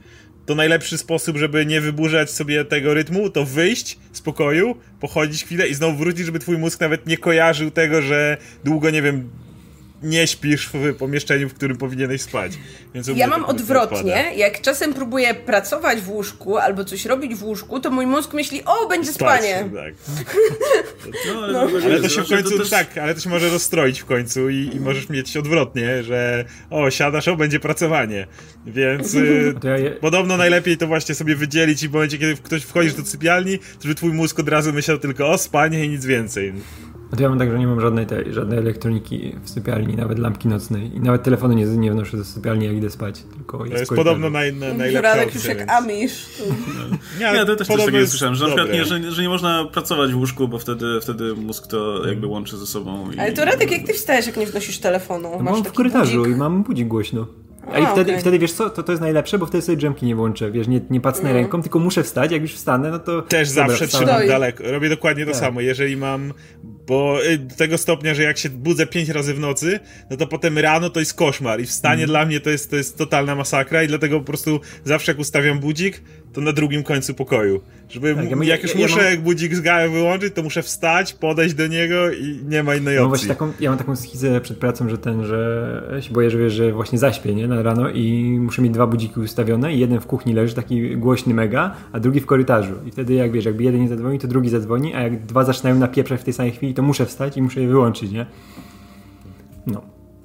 D: to najlepszy sposób, żeby nie wyburzać sobie tego rytmu, to wyjść z pokoju, pochodzić chwilę i znowu wrócić, żeby twój mózg nawet nie kojarzył tego, że długo, nie wiem, nie śpisz w pomieszczeniu, w którym powinieneś spać. Więc
A: ja mam odwrotnie. Jak czasem próbuję pracować w łóżku albo coś robić w łóżku, to mój mózg myśli, o, będzie spanie.
D: Tak.
B: No.
D: Ale to się w końcu, ale to się może rozstroić w końcu i możesz mieć odwrotnie, że siadasz, będzie pracowanie. Więc podobno najlepiej to właśnie sobie wydzielić i w momencie, kiedy ktoś wchodzisz do sypialni, żeby twój mózg od razu myślał tylko o spanie i nic więcej.
C: A to ja mam tak, że nie mam żadnej elektroniki w sypialni, nawet lampki nocnej i nawet telefonu nie wnoszę do sypialni, jak idę spać. Tylko
D: to jest podobno najlepsze.
A: Radek już jak Amish.
B: Ja to też coś takiego słyszałem, że na przykład że nie można pracować w łóżku, bo wtedy mózg to jakby łączy ze sobą.
A: Ale to Radek, jak ty wstajesz, jak nie wnosisz telefonu?
C: No mam w korytarzu budzik? I mam budzik głośno. I wtedy wiesz co, to jest najlepsze, bo wtedy sobie drzemki nie włączę, wiesz, nie pacnę ręką, tylko muszę wstać, jak już wstanę, no to...
D: Też zawsze trzymam daleko, robię dokładnie to samo, jeżeli mam, bo do tego stopnia, że jak się budzę 5 razy w nocy, no to potem rano to jest koszmar i wstanie dla mnie to jest totalna masakra i dlatego po prostu zawsze jak ustawiam budzik, to na drugim końcu pokoju. Żeby jak już muszę budzik z gałę wyłączyć, to muszę wstać, podejść do niego i nie ma innej opcji.
C: Właśnie ja mam taką schizę przed pracą, że się boję, że wiesz, że właśnie zaśpię, nie? Na rano i muszę mieć 2 budziki ustawione i jeden w kuchni leży, taki głośny mega, a drugi w korytarzu. I wtedy jak wiesz, jakby jeden nie zadzwoni, to drugi zadzwoni, a jak 2 zaczynają napieprzać w tej samej chwili, to muszę wstać i muszę je wyłączyć, nie? No.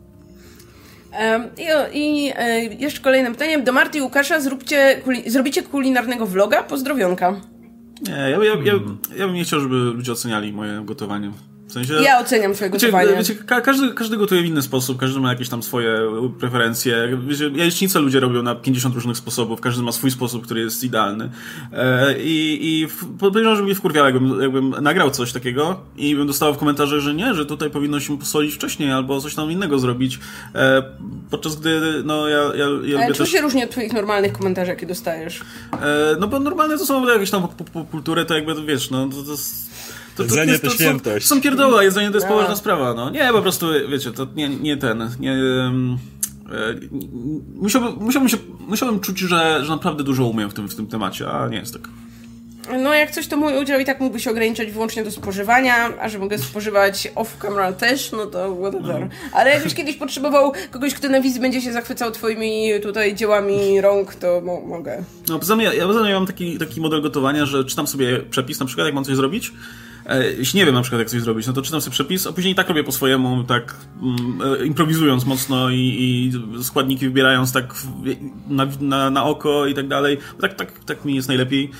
A: Jeszcze kolejne pytanie. Do Marty i Łukasza zrobicie kulinarnego vloga? Pozdrowionka.
B: Nie, ja bym nie chciał, żeby ludzie oceniali moje gotowanie. W sensie,
A: ja oceniam swoje gotowanie.
B: Wiecie, każdy gotuje w inny sposób, każdy ma jakieś tam swoje preferencje. Wiecie, jajecznicę ludzie robią na 50 różnych sposobów, każdy ma swój sposób, który jest idealny. Podejrzewam, że mnie wkurwiało, jakbym nagrał coś takiego i bym dostał w komentarzach, że nie, że tutaj powinno się posolić wcześniej albo coś tam innego zrobić. Podczas gdy, no ja
A: ale czym się różni od twoich normalnych komentarzy, jakie dostajesz?
B: No bo normalne to są jakieś tam kultury, to jakby, wiesz, no to
D: jedzenie to świętość.
B: Są pierdoły, a jedzenie to jest poważna sprawa, no. Nie, po prostu, wiecie, to musiałbym czuć, że naprawdę dużo umiem w tym temacie, a nie jest tak.
A: No jak coś, to mój udział i tak mógłby się ograniczać wyłącznie do spożywania, a że mogę spożywać off-camera też, no to whatever. No. Ale jakbyś kiedyś potrzebował kogoś, kto na wizji będzie się zachwycał twoimi tutaj dziełami rąk, to mogę.
B: No poza mnie ja mam taki model gotowania, że czytam sobie przepis, na przykład jak mam coś zrobić. Jeśli nie wiem na przykład jak coś zrobić, no to czytam sobie przepis, a później tak robię po swojemu, tak improwizując mocno i składniki wybierając tak na oko i tak dalej. Tak mi jest najlepiej.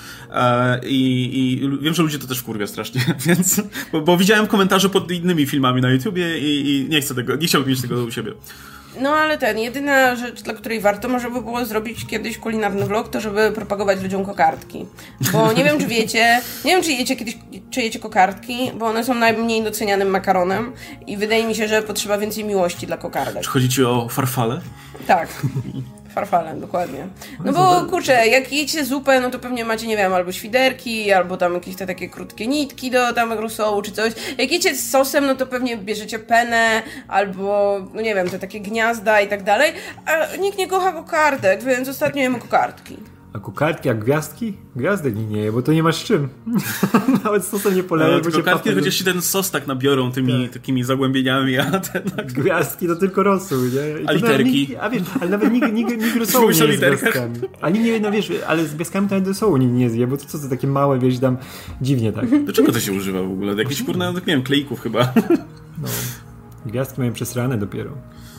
B: I wiem, że ludzie to też wkurwia strasznie, więc bo widziałem komentarze pod innymi filmami na YouTubie i nie chciałbym mieć tego u siebie.
A: No ale jedyna rzecz, dla której warto może by było zrobić kiedyś kulinarny vlog, to żeby propagować ludziom kokardki. Bo nie wiem, czy wiecie, czy jecie kokardki, bo one są najmniej docenianym makaronem i wydaje mi się, że potrzeba więcej miłości dla kokardek.
B: Czy chodzi ci o farfale?
A: Tak. Farfalem, dokładnie. No bo kurczę, jak jecie zupę, no to pewnie macie, nie wiem, albo świderki, albo tam jakieś te takie krótkie nitki do tam rosołu czy coś. Jak jecie z sosem, no to pewnie bierzecie penę, albo, no nie wiem, te takie gniazda i tak dalej. A nikt nie kocha kokardek, więc ostatnio jemy kokardki.
C: A kokardki, a gwiazdki? Gwiazdek nie je, bo to nie masz z czym. Nawet sosem nie poleje,
B: bo się kokardki chociaż się ten sos tak nabiorą tymi takimi zagłębieniami, a ten...
C: Gwiazdki to tylko rosół, nie?
B: A literki?
C: Ale nawet nikt rosołu nie je z gwiazdkami. Ale nie, no wiesz, ale z gwiazdkami to nawet rosołu nikt nie zje, bo to co, to takie małe, wiesz, tam dziwnie tak.
B: Do czego to się używa w ogóle? Do jakichś kurna, nie wiem, klejków chyba.
C: No, gwiazdki mają przesrane dopiero.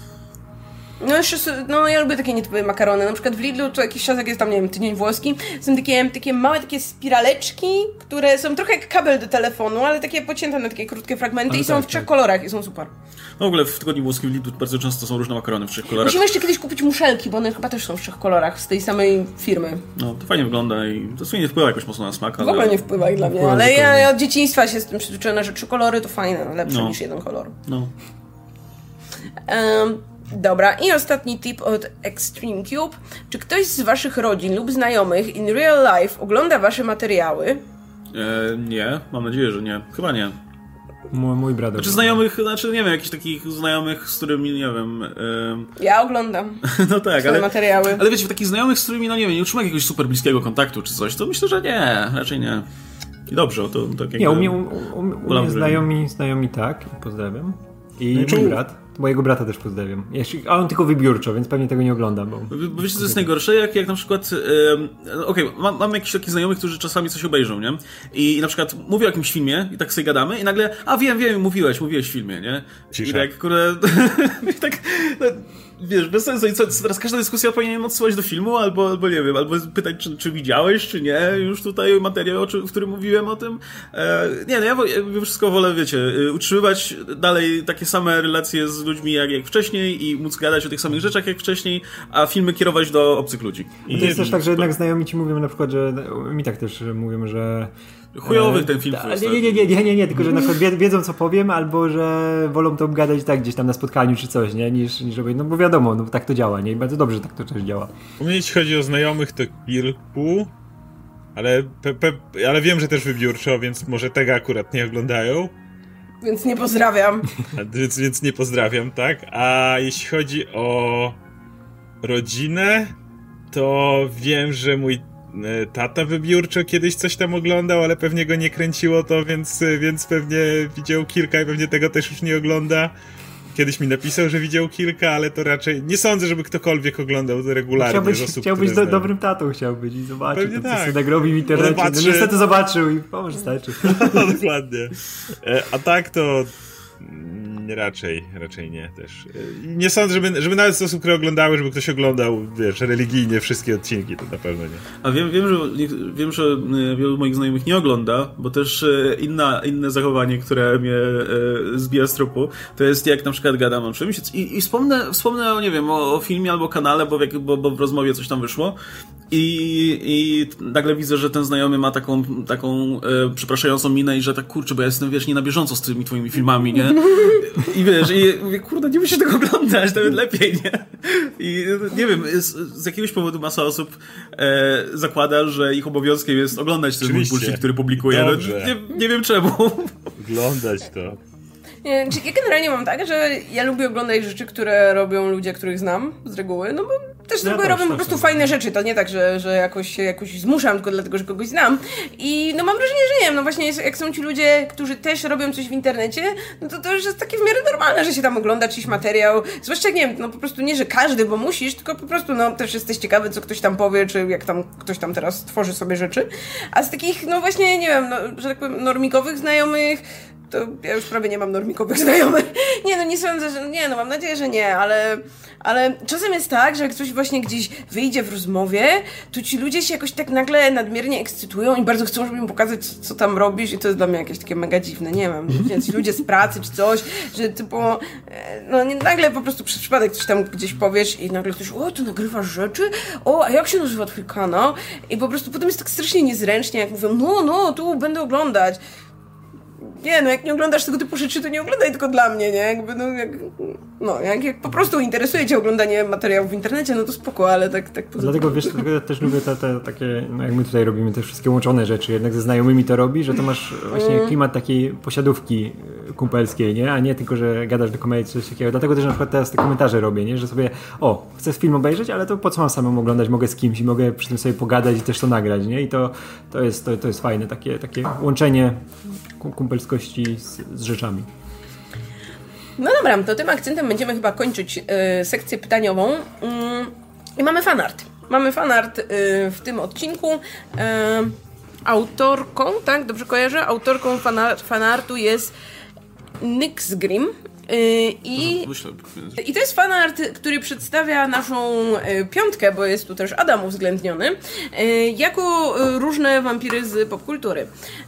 A: No jeszcze, ja lubię takie nietypowe makarony. Na przykład w Lidlu to jakiś czas, jak jest tam, nie wiem, tydzień włoski, są takie małe takie spiraleczki, które są trochę jak kabel do telefonu, ale takie pocięte na takie krótkie fragmenty i są w 3 kolorach i są super.
B: No w ogóle w tygodniu włoskim w Lidlu bardzo często są różne makarony w 3 kolorach.
A: Musimy jeszcze kiedyś kupić muszelki, bo one chyba też są w 3 kolorach z tej samej firmy.
B: No, to fajnie wygląda i to sobie nie wpływa jakoś mocno na smak, ale...
A: W ogóle nie wpływa dla mnie, ale ja od dzieciństwa się z tym przyzwyczajona, że 3 kolory to fajne, lepsze niż 1 kolor.
B: No.
A: Dobra, i ostatni tip od Extreme Cube. Czy ktoś z waszych rodzin lub znajomych in real life ogląda wasze materiały?
B: Nie, mam nadzieję, że nie. Chyba nie.
C: Mój brat.
B: Znaczy znajomych, nie wiem, jakichś takich znajomych, z którymi, nie wiem...
A: Ja oglądam.
B: No tak,
A: ale materiały.
B: Ale wiecie, takich znajomych, z którymi, nie wiem, nie utrzymam jakiegoś super bliskiego kontaktu czy coś, to myślę, że nie, raczej nie. I dobrze, to tak jakby...
C: Nie, u mnie znajomi tak, pozdrawiam. I mój brat. Mojego brata też pozdrawiam. A on tylko wybiórczo, więc pewnie tego nie oglądam. Bo
B: wiecie, co jest najgorsze? Jak na przykład... mam jakichś takich znajomych, którzy czasami coś obejrzą, nie? I na przykład mówię o jakimś filmie i tak sobie gadamy i nagle, wiem, mówiłeś w filmie, nie?
D: Cisza.
B: I tak, tak... Wiesz, bez sensu. I co teraz każda dyskusja powinien odsyłać do filmu, albo nie wiem, albo pytać, czy widziałeś, czy nie, już tutaj materiał, w którym mówiłem o tym. Ja wszystko wolę, wiecie, utrzymywać dalej takie same relacje z ludźmi jak wcześniej i móc gadać o tych samych rzeczach jak wcześniej, a filmy kierować do obcych ludzi.
C: I to jest też tak, że jednak znajomi ci mówią na przykład, że mi tak też mówią, że
B: chujowy ten film.
C: Nie, tylko że na przykład wiedzą, co powiem, albo że wolą to obgadać tak gdzieś tam na spotkaniu czy coś, nie? Niż no bo wiadomo, no tak to działa, nie? I bardzo dobrze tak to też działa.
D: U mnie jeśli chodzi o znajomych, to kilku, ale wiem, że też wybiórczo, więc może tego akurat nie oglądają.
A: Więc nie pozdrawiam.
D: Więc nie pozdrawiam, tak? A jeśli chodzi o rodzinę, to wiem, że mój tata wybiórczo kiedyś coś tam oglądał, ale pewnie go nie kręciło to, więc pewnie widział kilka i pewnie tego też już nie ogląda. Kiedyś mi napisał, że widział kilka, ale to raczej nie sądzę, żeby ktokolwiek oglądał to regularnie z osób,
C: chciał być dobrym tatą, chciał być i zobaczyć,
D: pewnie
C: to,
D: tak.
C: Co synek robi w internecie. No niestety zobaczył i może starczy.
D: No, dokładnie. A tak to raczej nie też. Nie sądzę, żeby nawet z osób, które oglądały, żeby ktoś oglądał, wiesz, religijnie wszystkie odcinki, to na pewno nie.
B: A wiem, że wielu moich znajomych nie ogląda, bo też inne zachowanie, które mnie zbija z tropu, to jest jak na przykład gadam o czymś i wspomnę nie wiem, o filmie albo kanale, bo w rozmowie coś tam wyszło i nagle widzę, że ten znajomy ma taką przepraszającą minę i że tak, kurczę, bo ja jestem, wiesz, nie na bieżąco z tymi twoimi filmami, nie? I wiesz, i mówię, kurde, nie musisz tego oglądać, nawet lepiej, nie? I nie wiem, z jakiegoś powodu masa osób zakłada, że ich obowiązkiem jest oglądać ten bullshit, który publikuje. No, nie wiem czemu.
D: Oglądać to.
A: Czyli ja generalnie mam tak, że ja lubię oglądać rzeczy, które robią ludzie, których znam z reguły, no bo też z reguły robią po prostu fajne rzeczy, to nie tak, że jakoś zmuszam tylko dlatego, że kogoś znam i no mam wrażenie, że nie wiem, no właśnie jak są ci ludzie, którzy też robią coś w internecie, no to już jest takie w miarę normalne, że się tam ogląda czyjś materiał, zwłaszcza jak nie wiem, no po prostu nie, że każdy, bo musisz, tylko po prostu no też jesteś ciekawy, co ktoś tam powie, czy jak tam ktoś tam teraz tworzy sobie rzeczy, a z takich, no właśnie, nie wiem, no, że tak powiem, normikowych znajomych, to ja już prawie nie mam normikowych znajomych. Nie, no nie sądzę, że... Nie, no mam nadzieję, że nie, ale czasem jest tak, że jak coś właśnie gdzieś wyjdzie w rozmowie, to ci ludzie się jakoś tak nagle nadmiernie ekscytują i bardzo chcą, żeby im pokazać, co tam robisz i to jest dla mnie jakieś takie mega dziwne, nie wiem, ci ludzie z pracy czy coś, że typu, no nagle po prostu przez przypadek coś tam gdzieś powiesz i nagle ktoś, o, tu nagrywasz rzeczy? O, a jak się nazywa twój kanał? I po prostu potem jest tak strasznie niezręcznie, jak mówią, no, tu będę oglądać. Nie, no jak nie oglądasz tego typu rzeczy, to nie oglądaj tylko dla mnie, nie? Jakby, jak po prostu interesuje cię oglądanie materiałów w internecie, no to spoko, ale tak poza
C: Dlatego, wiesz, ja też lubię te takie, no jak my tutaj robimy te wszystkie łączone rzeczy, jednak ze znajomymi to robi, że to masz właśnie klimat takiej posiadówki kumpelskiej, nie? A nie tylko, że gadasz do komedii czy coś takiego. Dlatego też na przykład teraz te komentarze robię, nie? Że sobie, chcę film obejrzeć, ale to po co mam samemu oglądać? Mogę z kimś i mogę przy tym sobie pogadać i też to nagrać, nie? I to jest fajne, takie łączenie kumpelskości z rzeczami.
A: No dobra, to tym akcentem będziemy chyba kończyć sekcję pytaniową. I mamy fanart. Mamy fanart w tym odcinku. Autorką, tak? Dobrze kojarzę? Autorką fanartu jest Nyxgrim. I to jest fanart, który przedstawia naszą piątkę, bo jest tu też Adam uwzględniony, jako różne wampiry z popkultury.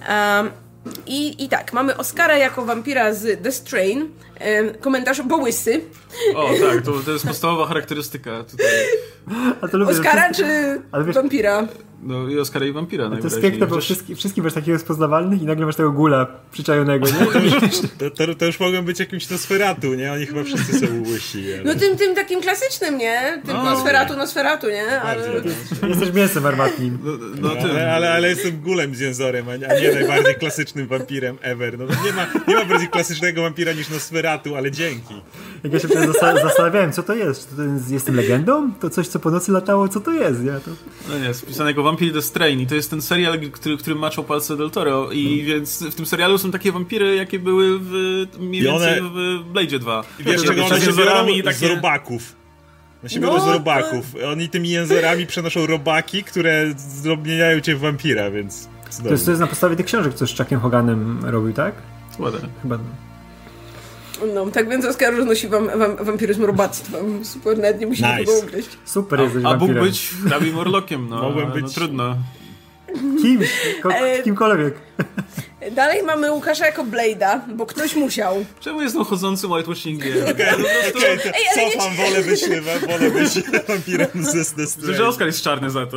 A: I tak, mamy Oskara jako wampira z The Strain, komentarz Bołysy.
B: O tak, to jest podstawowa charakterystyka tutaj.
A: Oskara czy wampira?
B: No i Oscara i wampira
C: to jest piękne, bo wszystkich masz takich rozpoznawalnych i nagle masz tego gula przyczajonego, nie?
D: To już mogą być jakimś Nosferatu, nie? Oni chyba wszyscy są łysi. Ale...
A: No tym takim klasycznym, nie? Tym Nosferatu, nie? Ale...
C: Jesteś mięsem armatnim.
D: Ale jestem gulem z jęzorem, a nie najbardziej klasycznym wampirem ever. No, nie ma bardziej klasycznego wampira niż Nosferatu, ale dzięki.
C: Jak ja się zastanawiałem, co to jest? Czy to jest tym legendą? To coś, co po nocy latało? Co to jest? Ja to...
B: No nie, spisane jako Vampire the Strain i to jest ten serial, który maczał palce Del Toro i więc w tym serialu są takie wampiry, jakie były mniej więcej w Blade'zie 2.
D: Wiesz, czego one się biorą? Z robaków. One się biorą z robaków. Oni tymi jęzorami przenoszą robaki, które zmieniają cię w wampira, więc...
C: To jest na podstawie tych książek, co z Chuckiem Hoganem robił, tak? Chyba.
A: No, tak więc Oskar roznosi wampiryzm robactwem. Super, nawet nie musi nikogo ugryźć.
C: Super, jesteś wampirem.
B: A mógł być hrabim Morlockiem, no.
D: Mogłem być...
B: No trudno.
C: Kimkolwiek.
A: Dalej mamy Łukasza jako Blade'a, bo ktoś musiał.
B: Czemu jestem chodzącym whitewashingiem?
D: Cofam, wolę być wampirem ze
B: Że Oskar jest czarny za to.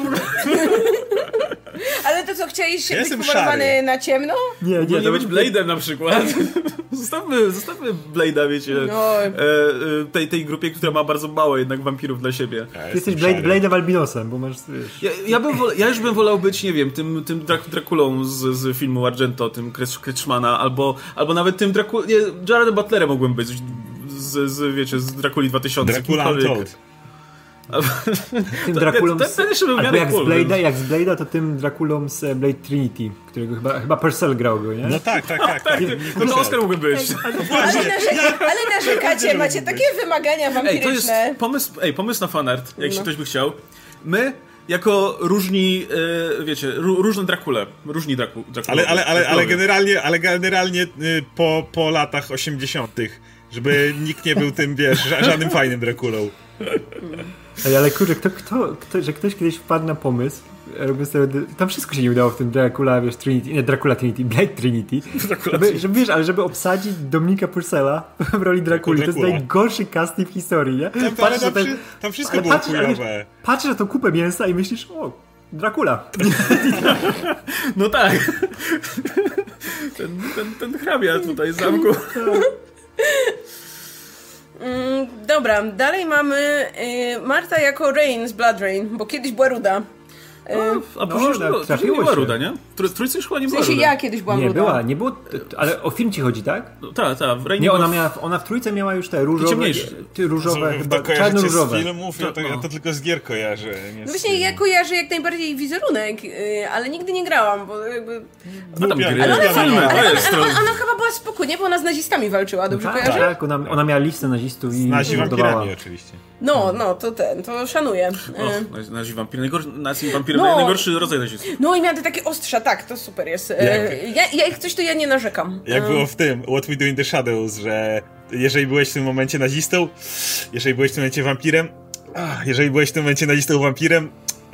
A: Ale to co, chciałeś
D: ja
A: być pomalowany na ciemno?
B: Nie to być Blade'em na przykład. Zostawmy Blade'a, wiecie, tej grupie, która ma bardzo mało jednak wampirów dla siebie.
C: Ty jesteś Blade'em albinosem, bo masz...
B: Ja już bym wolał być, nie wiem, tym Drakulą z filmu Argento, tym Kretschmana, albo nawet tym Jaredem Butlerem mogłem być wiecie, z Drakuli 2000.
D: Dracula Untold.
C: Tym Drakulą albo jak z Blade'a, to tym Drakulą z Blade Trinity, którego chyba Purcell grał go, nie?
D: No tak.
B: To Oscar mógłby być.
A: Ale narzekacie, macie takie wymagania wampiryczne.
B: Pomysł na fanart, jak się ktoś by chciał. My jako różni, wiecie, różne Drakule. Różni Drakule.
D: Ale generalnie po latach 80., żeby nikt nie był tym, wiesz, żadnym fajnym Drakulą.
C: Ej, ale kurczę, że ktoś kiedyś wpadł na pomysł, tam wszystko się nie udało w tym Dracula, wiesz, Trinity, nie, Dracula Trinity, Blade Trinity, żeby obsadzić Dominika Purcella w roli Drakuli. To jest najgorszy casting w historii, nie?
D: Tam wszystko było chujowe.
C: Patrzysz na tą kupę mięsa i myślisz, o, Dracula.
B: No tak. Ten hrabia tutaj z zamku.
A: Dobra, dalej mamy Marta jako Rain z Blood Rain, bo kiedyś była ruda.
B: A później była ruda, nie? Trójcy już chyba nie była ruda.
A: Ja kiedyś byłam ruda.
C: Nie było, ale o film ci chodzi, tak?
B: Tak.
C: Nie, ona w trójce miała już te różowe, chyba czarno-różowe.
D: Z filmów, ja to tylko z gier kojarzę.
A: No właśnie, ja kojarzę jak najbardziej wizerunek, ale nigdy nie grałam, bo jakby... Ona chyba była spokojnie, bo ona z nazistami walczyła, dobrze kojarzę?
C: Tak, ona miała listę nazistów i
D: nazi wampirami oczywiście.
A: No, to szanuję.
B: Nazi wampir, najgorszy rodzaj nazistów.
A: No i miała takie ostrza, tak, to super jest. Jak coś, to ja nie narzekam.
D: Jak było w tym What We Do in the Shadows, że jeżeli byłeś w tym momencie nazistą, jeżeli byłeś w tym momencie wampirem, jeżeli byłeś w tym momencie nazistą wampirem,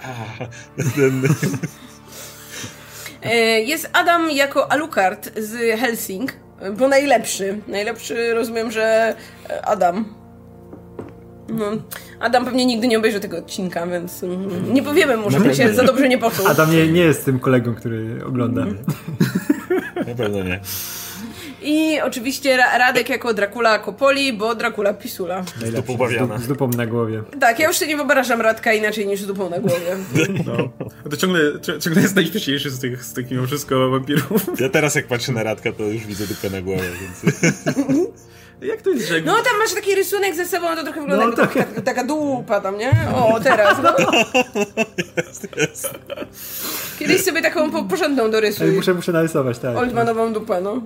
A: Jest Adam jako Alucard z Helsing, bo najlepszy. Najlepszy, rozumiem, że Adam. No, Adam pewnie nigdy nie obejrzy tego odcinka, więc nie powiemy mu, żeby się za dobrze nie poczuł.
C: Adam nie jest tym kolegą, który ogląda.
D: Na pewno nie.
A: I oczywiście Radek jako Dracula Kopoli, bo Dracula Pisula.
C: Z dupą na głowie.
A: Tak, ja już sobie nie wyobrażam Radka inaczej niż z dupą na głowie.
B: No. To ciągle jest najśmieszniejszy z tych mimo wszystko wampirów.
D: Ja teraz jak patrzę na Radka, to już widzę dupę na głowę, więc...
B: Jak to jest, że...
A: No tam masz taki rysunek ze sobą, to trochę wygląda jak taka dupa tam, nie? O, teraz, no. Jest. Kiedyś sobie taką porządną dorysuj.
C: Muszę narysować, tak.
A: Oldmanową dupę, no.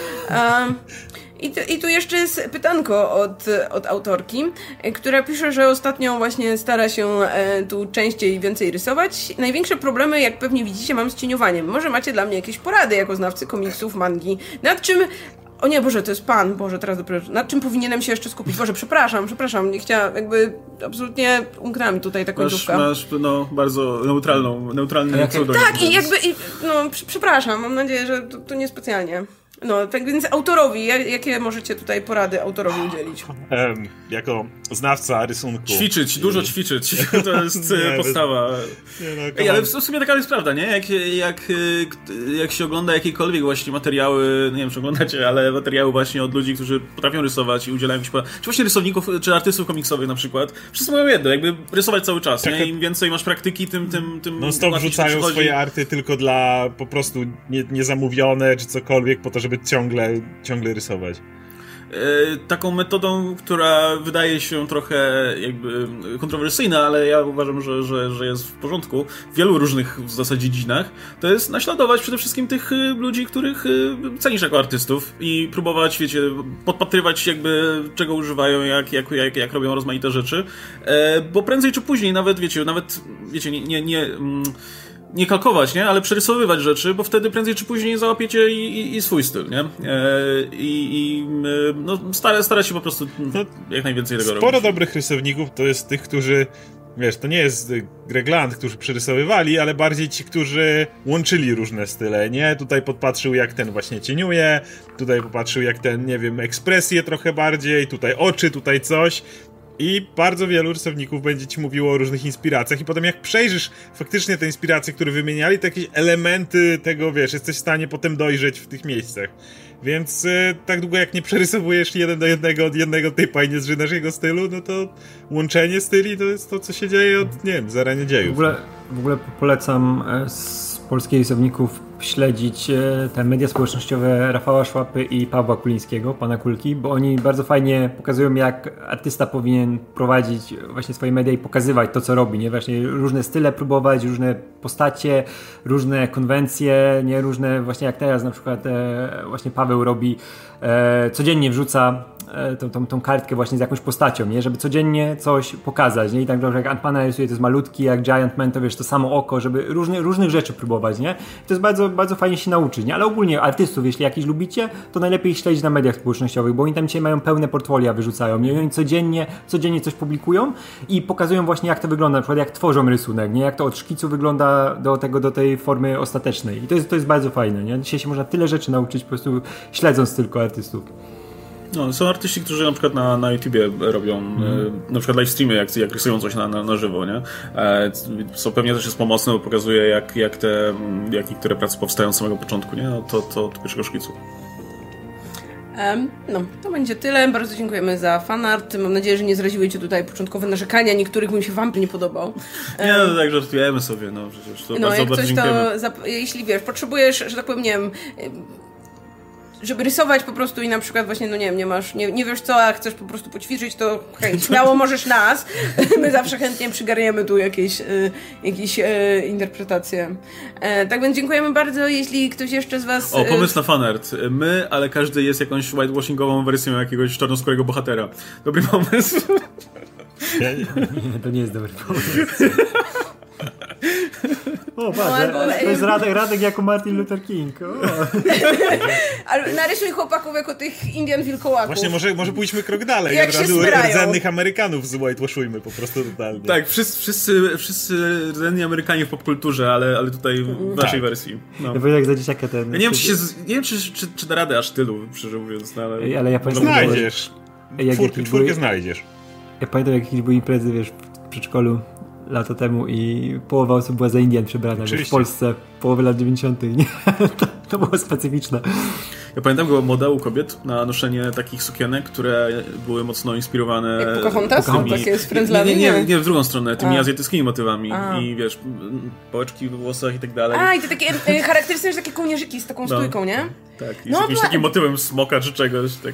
A: I tu jeszcze jest pytanko od autorki, która pisze, że ostatnio właśnie stara się tu częściej i więcej rysować. Największe problemy, jak pewnie widzicie, mam z cieniowaniem. Może macie dla mnie jakieś porady jako znawcy komiksów, mangi, nad czym... O nie, Boże, to jest pan. Boże, teraz dopiero... Nad czym powinienem się jeszcze skupić? Boże, przepraszam. Nie chciałam, jakby absolutnie umknęła mi tutaj ta końcówka.
B: Masz bardzo neutralny pseudonim.
A: Tak, i jakby... przepraszam, mam nadzieję, że to niespecjalnie. No, tak więc autorowi, jakie możecie tutaj porady autorowi udzielić?
D: Jako znawca rysunku.
B: Ćwiczyć, dużo ćwiczyć. To jest podstawa. Ale w sumie taka jest prawda, nie? Jak się ogląda jakiekolwiek właśnie materiały, nie wiem czy oglądacie, ale materiały właśnie od ludzi, którzy potrafią rysować i udzielają jakichś czy właśnie rysowników, czy artystów komiksowych na przykład. Wszyscy mają jedno, jakby rysować cały czas, nie? Im więcej masz praktyki, tym
D: no stop wrzucają swoje arty tylko dla po prostu niezamówione, czy cokolwiek, po to, żeby ciągle rysować.
B: Taką metodą, która wydaje się trochę jakby kontrowersyjna, ale ja uważam, że jest w porządku w wielu różnych w zasadzie dziedzinach, to jest naśladować przede wszystkim tych ludzi, których cenisz jako artystów i próbować, wiecie, podpatrywać jakby czego używają, jak robią rozmaite rzeczy, bo prędzej czy później nawet nie kalkować, nie? Ale przerysowywać rzeczy, bo wtedy prędzej czy później załapiecie i swój styl, nie? Starać się po prostu jak najwięcej tego robić.
D: Sporo dobrych rysowników to jest tych, którzy, wiesz, to nie jest Greg Land, którzy przerysowywali, ale bardziej ci, którzy łączyli różne style, nie? Tutaj podpatrzył, jak ten właśnie cieniuje, tutaj popatrzył, jak ten, nie wiem, ekspresję trochę bardziej, tutaj oczy, tutaj coś. I bardzo wielu rysowników będzie ci mówiło o różnych inspiracjach i potem jak przejrzysz faktycznie te inspiracje, które wymieniali, to jakieś elementy tego, wiesz, jesteś w stanie potem dojrzeć w tych miejscach. Więc tak długo jak nie przerysowujesz 1 do 1 od jednego typa i nie zżynasz jego stylu, no to łączenie styli to jest to, co się dzieje od, nie wiem, zarania dziejów.
C: W ogóle polecam z polskich rysowników śledzić te media społecznościowe Rafała Szłapy i Pawła Kulińskiego, pana Kulki, bo oni bardzo fajnie pokazują, jak artysta powinien prowadzić właśnie swoje media i pokazywać to, co robi, nie? Właśnie różne style próbować, różne postacie, różne konwencje, nie? Różne, właśnie jak teraz na przykład właśnie Paweł robi, codziennie wrzuca tą kartkę właśnie z jakąś postacią, nie? Żeby codziennie coś pokazać, nie? I tak, że jak Ant-Mana rysuje, to jest malutki, jak Giant Man, to wiesz, to samo oko, żeby różnych rzeczy próbować, nie? To jest bardzo, bardzo fajnie się nauczyć, nie? Ale ogólnie artystów, jeśli jakiś lubicie, to najlepiej ich śledzić na mediach społecznościowych, bo oni tam dzisiaj mają pełne portfolia, wyrzucają, nie? I oni codziennie coś publikują i pokazują właśnie, jak to wygląda, na przykład jak tworzą rysunek, nie? Jak to od szkicu wygląda do tej formy ostatecznej. I to jest bardzo fajne, nie? Dzisiaj się można tyle rzeczy nauczyć, po prostu śledząc tylko artystów.
B: No, są artyści, którzy na przykład na YouTubie robią na przykład live streamy, jak rysują coś na żywo, nie? Co pewnie też jest pomocne, bo pokazuje jak niektóre prace powstają od samego początku, nie? No, to od pierwszego szkicu.
A: No, to będzie tyle. Bardzo dziękujemy za fanart. Mam nadzieję, że nie zraziły cię tutaj początkowe narzekania. Niektórych mi się wampir nie podobał.
B: Nie, no tak żartujemy sobie, no przecież. To bardzo,
A: jak
B: bardzo
A: coś to, jeśli wiesz, potrzebujesz, że tak powiem, nie wiem, żeby rysować po prostu i na przykład właśnie, no nie wiem, nie wiesz co, a chcesz po prostu poćwiczyć, to hej, śmiało możesz nas. My zawsze chętnie przygarniemy tu jakieś interpretacje. Tak więc dziękujemy bardzo, jeśli ktoś jeszcze z was...
B: O, pomysł na fanart. My, ale każdy jest jakąś whitewashingową wersją jakiegoś czarnoskórego bohatera. Dobry pomysł.
C: Nie, to nie jest dobry pomysł. O, patrz, to jest Radek jako Martin Luther King.
A: Ale narysuj chłopaków jako tych Indian wilkołaków.
D: Właśnie, może pójdźmy krok dalej.
A: Jak się smyrają.
D: Rdzennych Amerykanów whitewashujmy po prostu totalnie.
B: Tak, wszyscy rdzenni Amerykanie w popkulturze, ale tutaj w naszej wersji. No.
C: Ja jak za dzieciaka ten...
B: Ja nie wiem, czy da radę aż tylu, szczerze mówiąc. No,
C: ale ja pamiętam...
D: Znajdziesz. Czwórkę znajdziesz.
C: Ja pamiętam, jak jakieś były imprezy, wiesz, w przedszkolu lata temu i połowa osób była za Indian przebrana, wiesz, w Polsce, połowy lat 90. Nie? To było specyficzne.
B: Ja pamiętam, była moda u kobiet na noszenie takich sukienek, które były mocno inspirowane...
A: Jak Pocahontas? Takie z frędzlami?
B: Nie, w drugą stronę, tymi azjatyckimi motywami. I wiesz, pałeczki w włosach i tak dalej.
A: I te takie charakterystyczne takie kołnierzyki z taką stójką, nie?
B: Tak, i z jakimś takim motywem smoka czy czegoś, tak...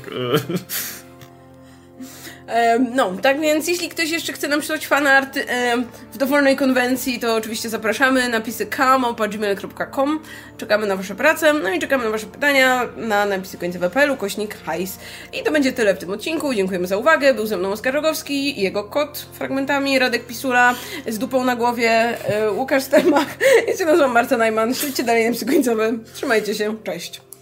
A: No, tak więc jeśli ktoś jeszcze chce nam przysłać fanart w dowolnej konwencji, to oczywiście zapraszamy. Napisy kam@gmail.com. Czekamy na wasze prace, no i czekamy na wasze pytania na napisy końcowe.pl /hajs. I to będzie tyle w tym odcinku. Dziękujemy za uwagę. Był ze mną Oskar Rogowski i jego kot fragmentami, Radek Pisula z dupą na głowie, Łukasz Stelmach. Ja się nazywam Marta Najman. Śledźcie dalej napisy końcowe. Trzymajcie się. Cześć.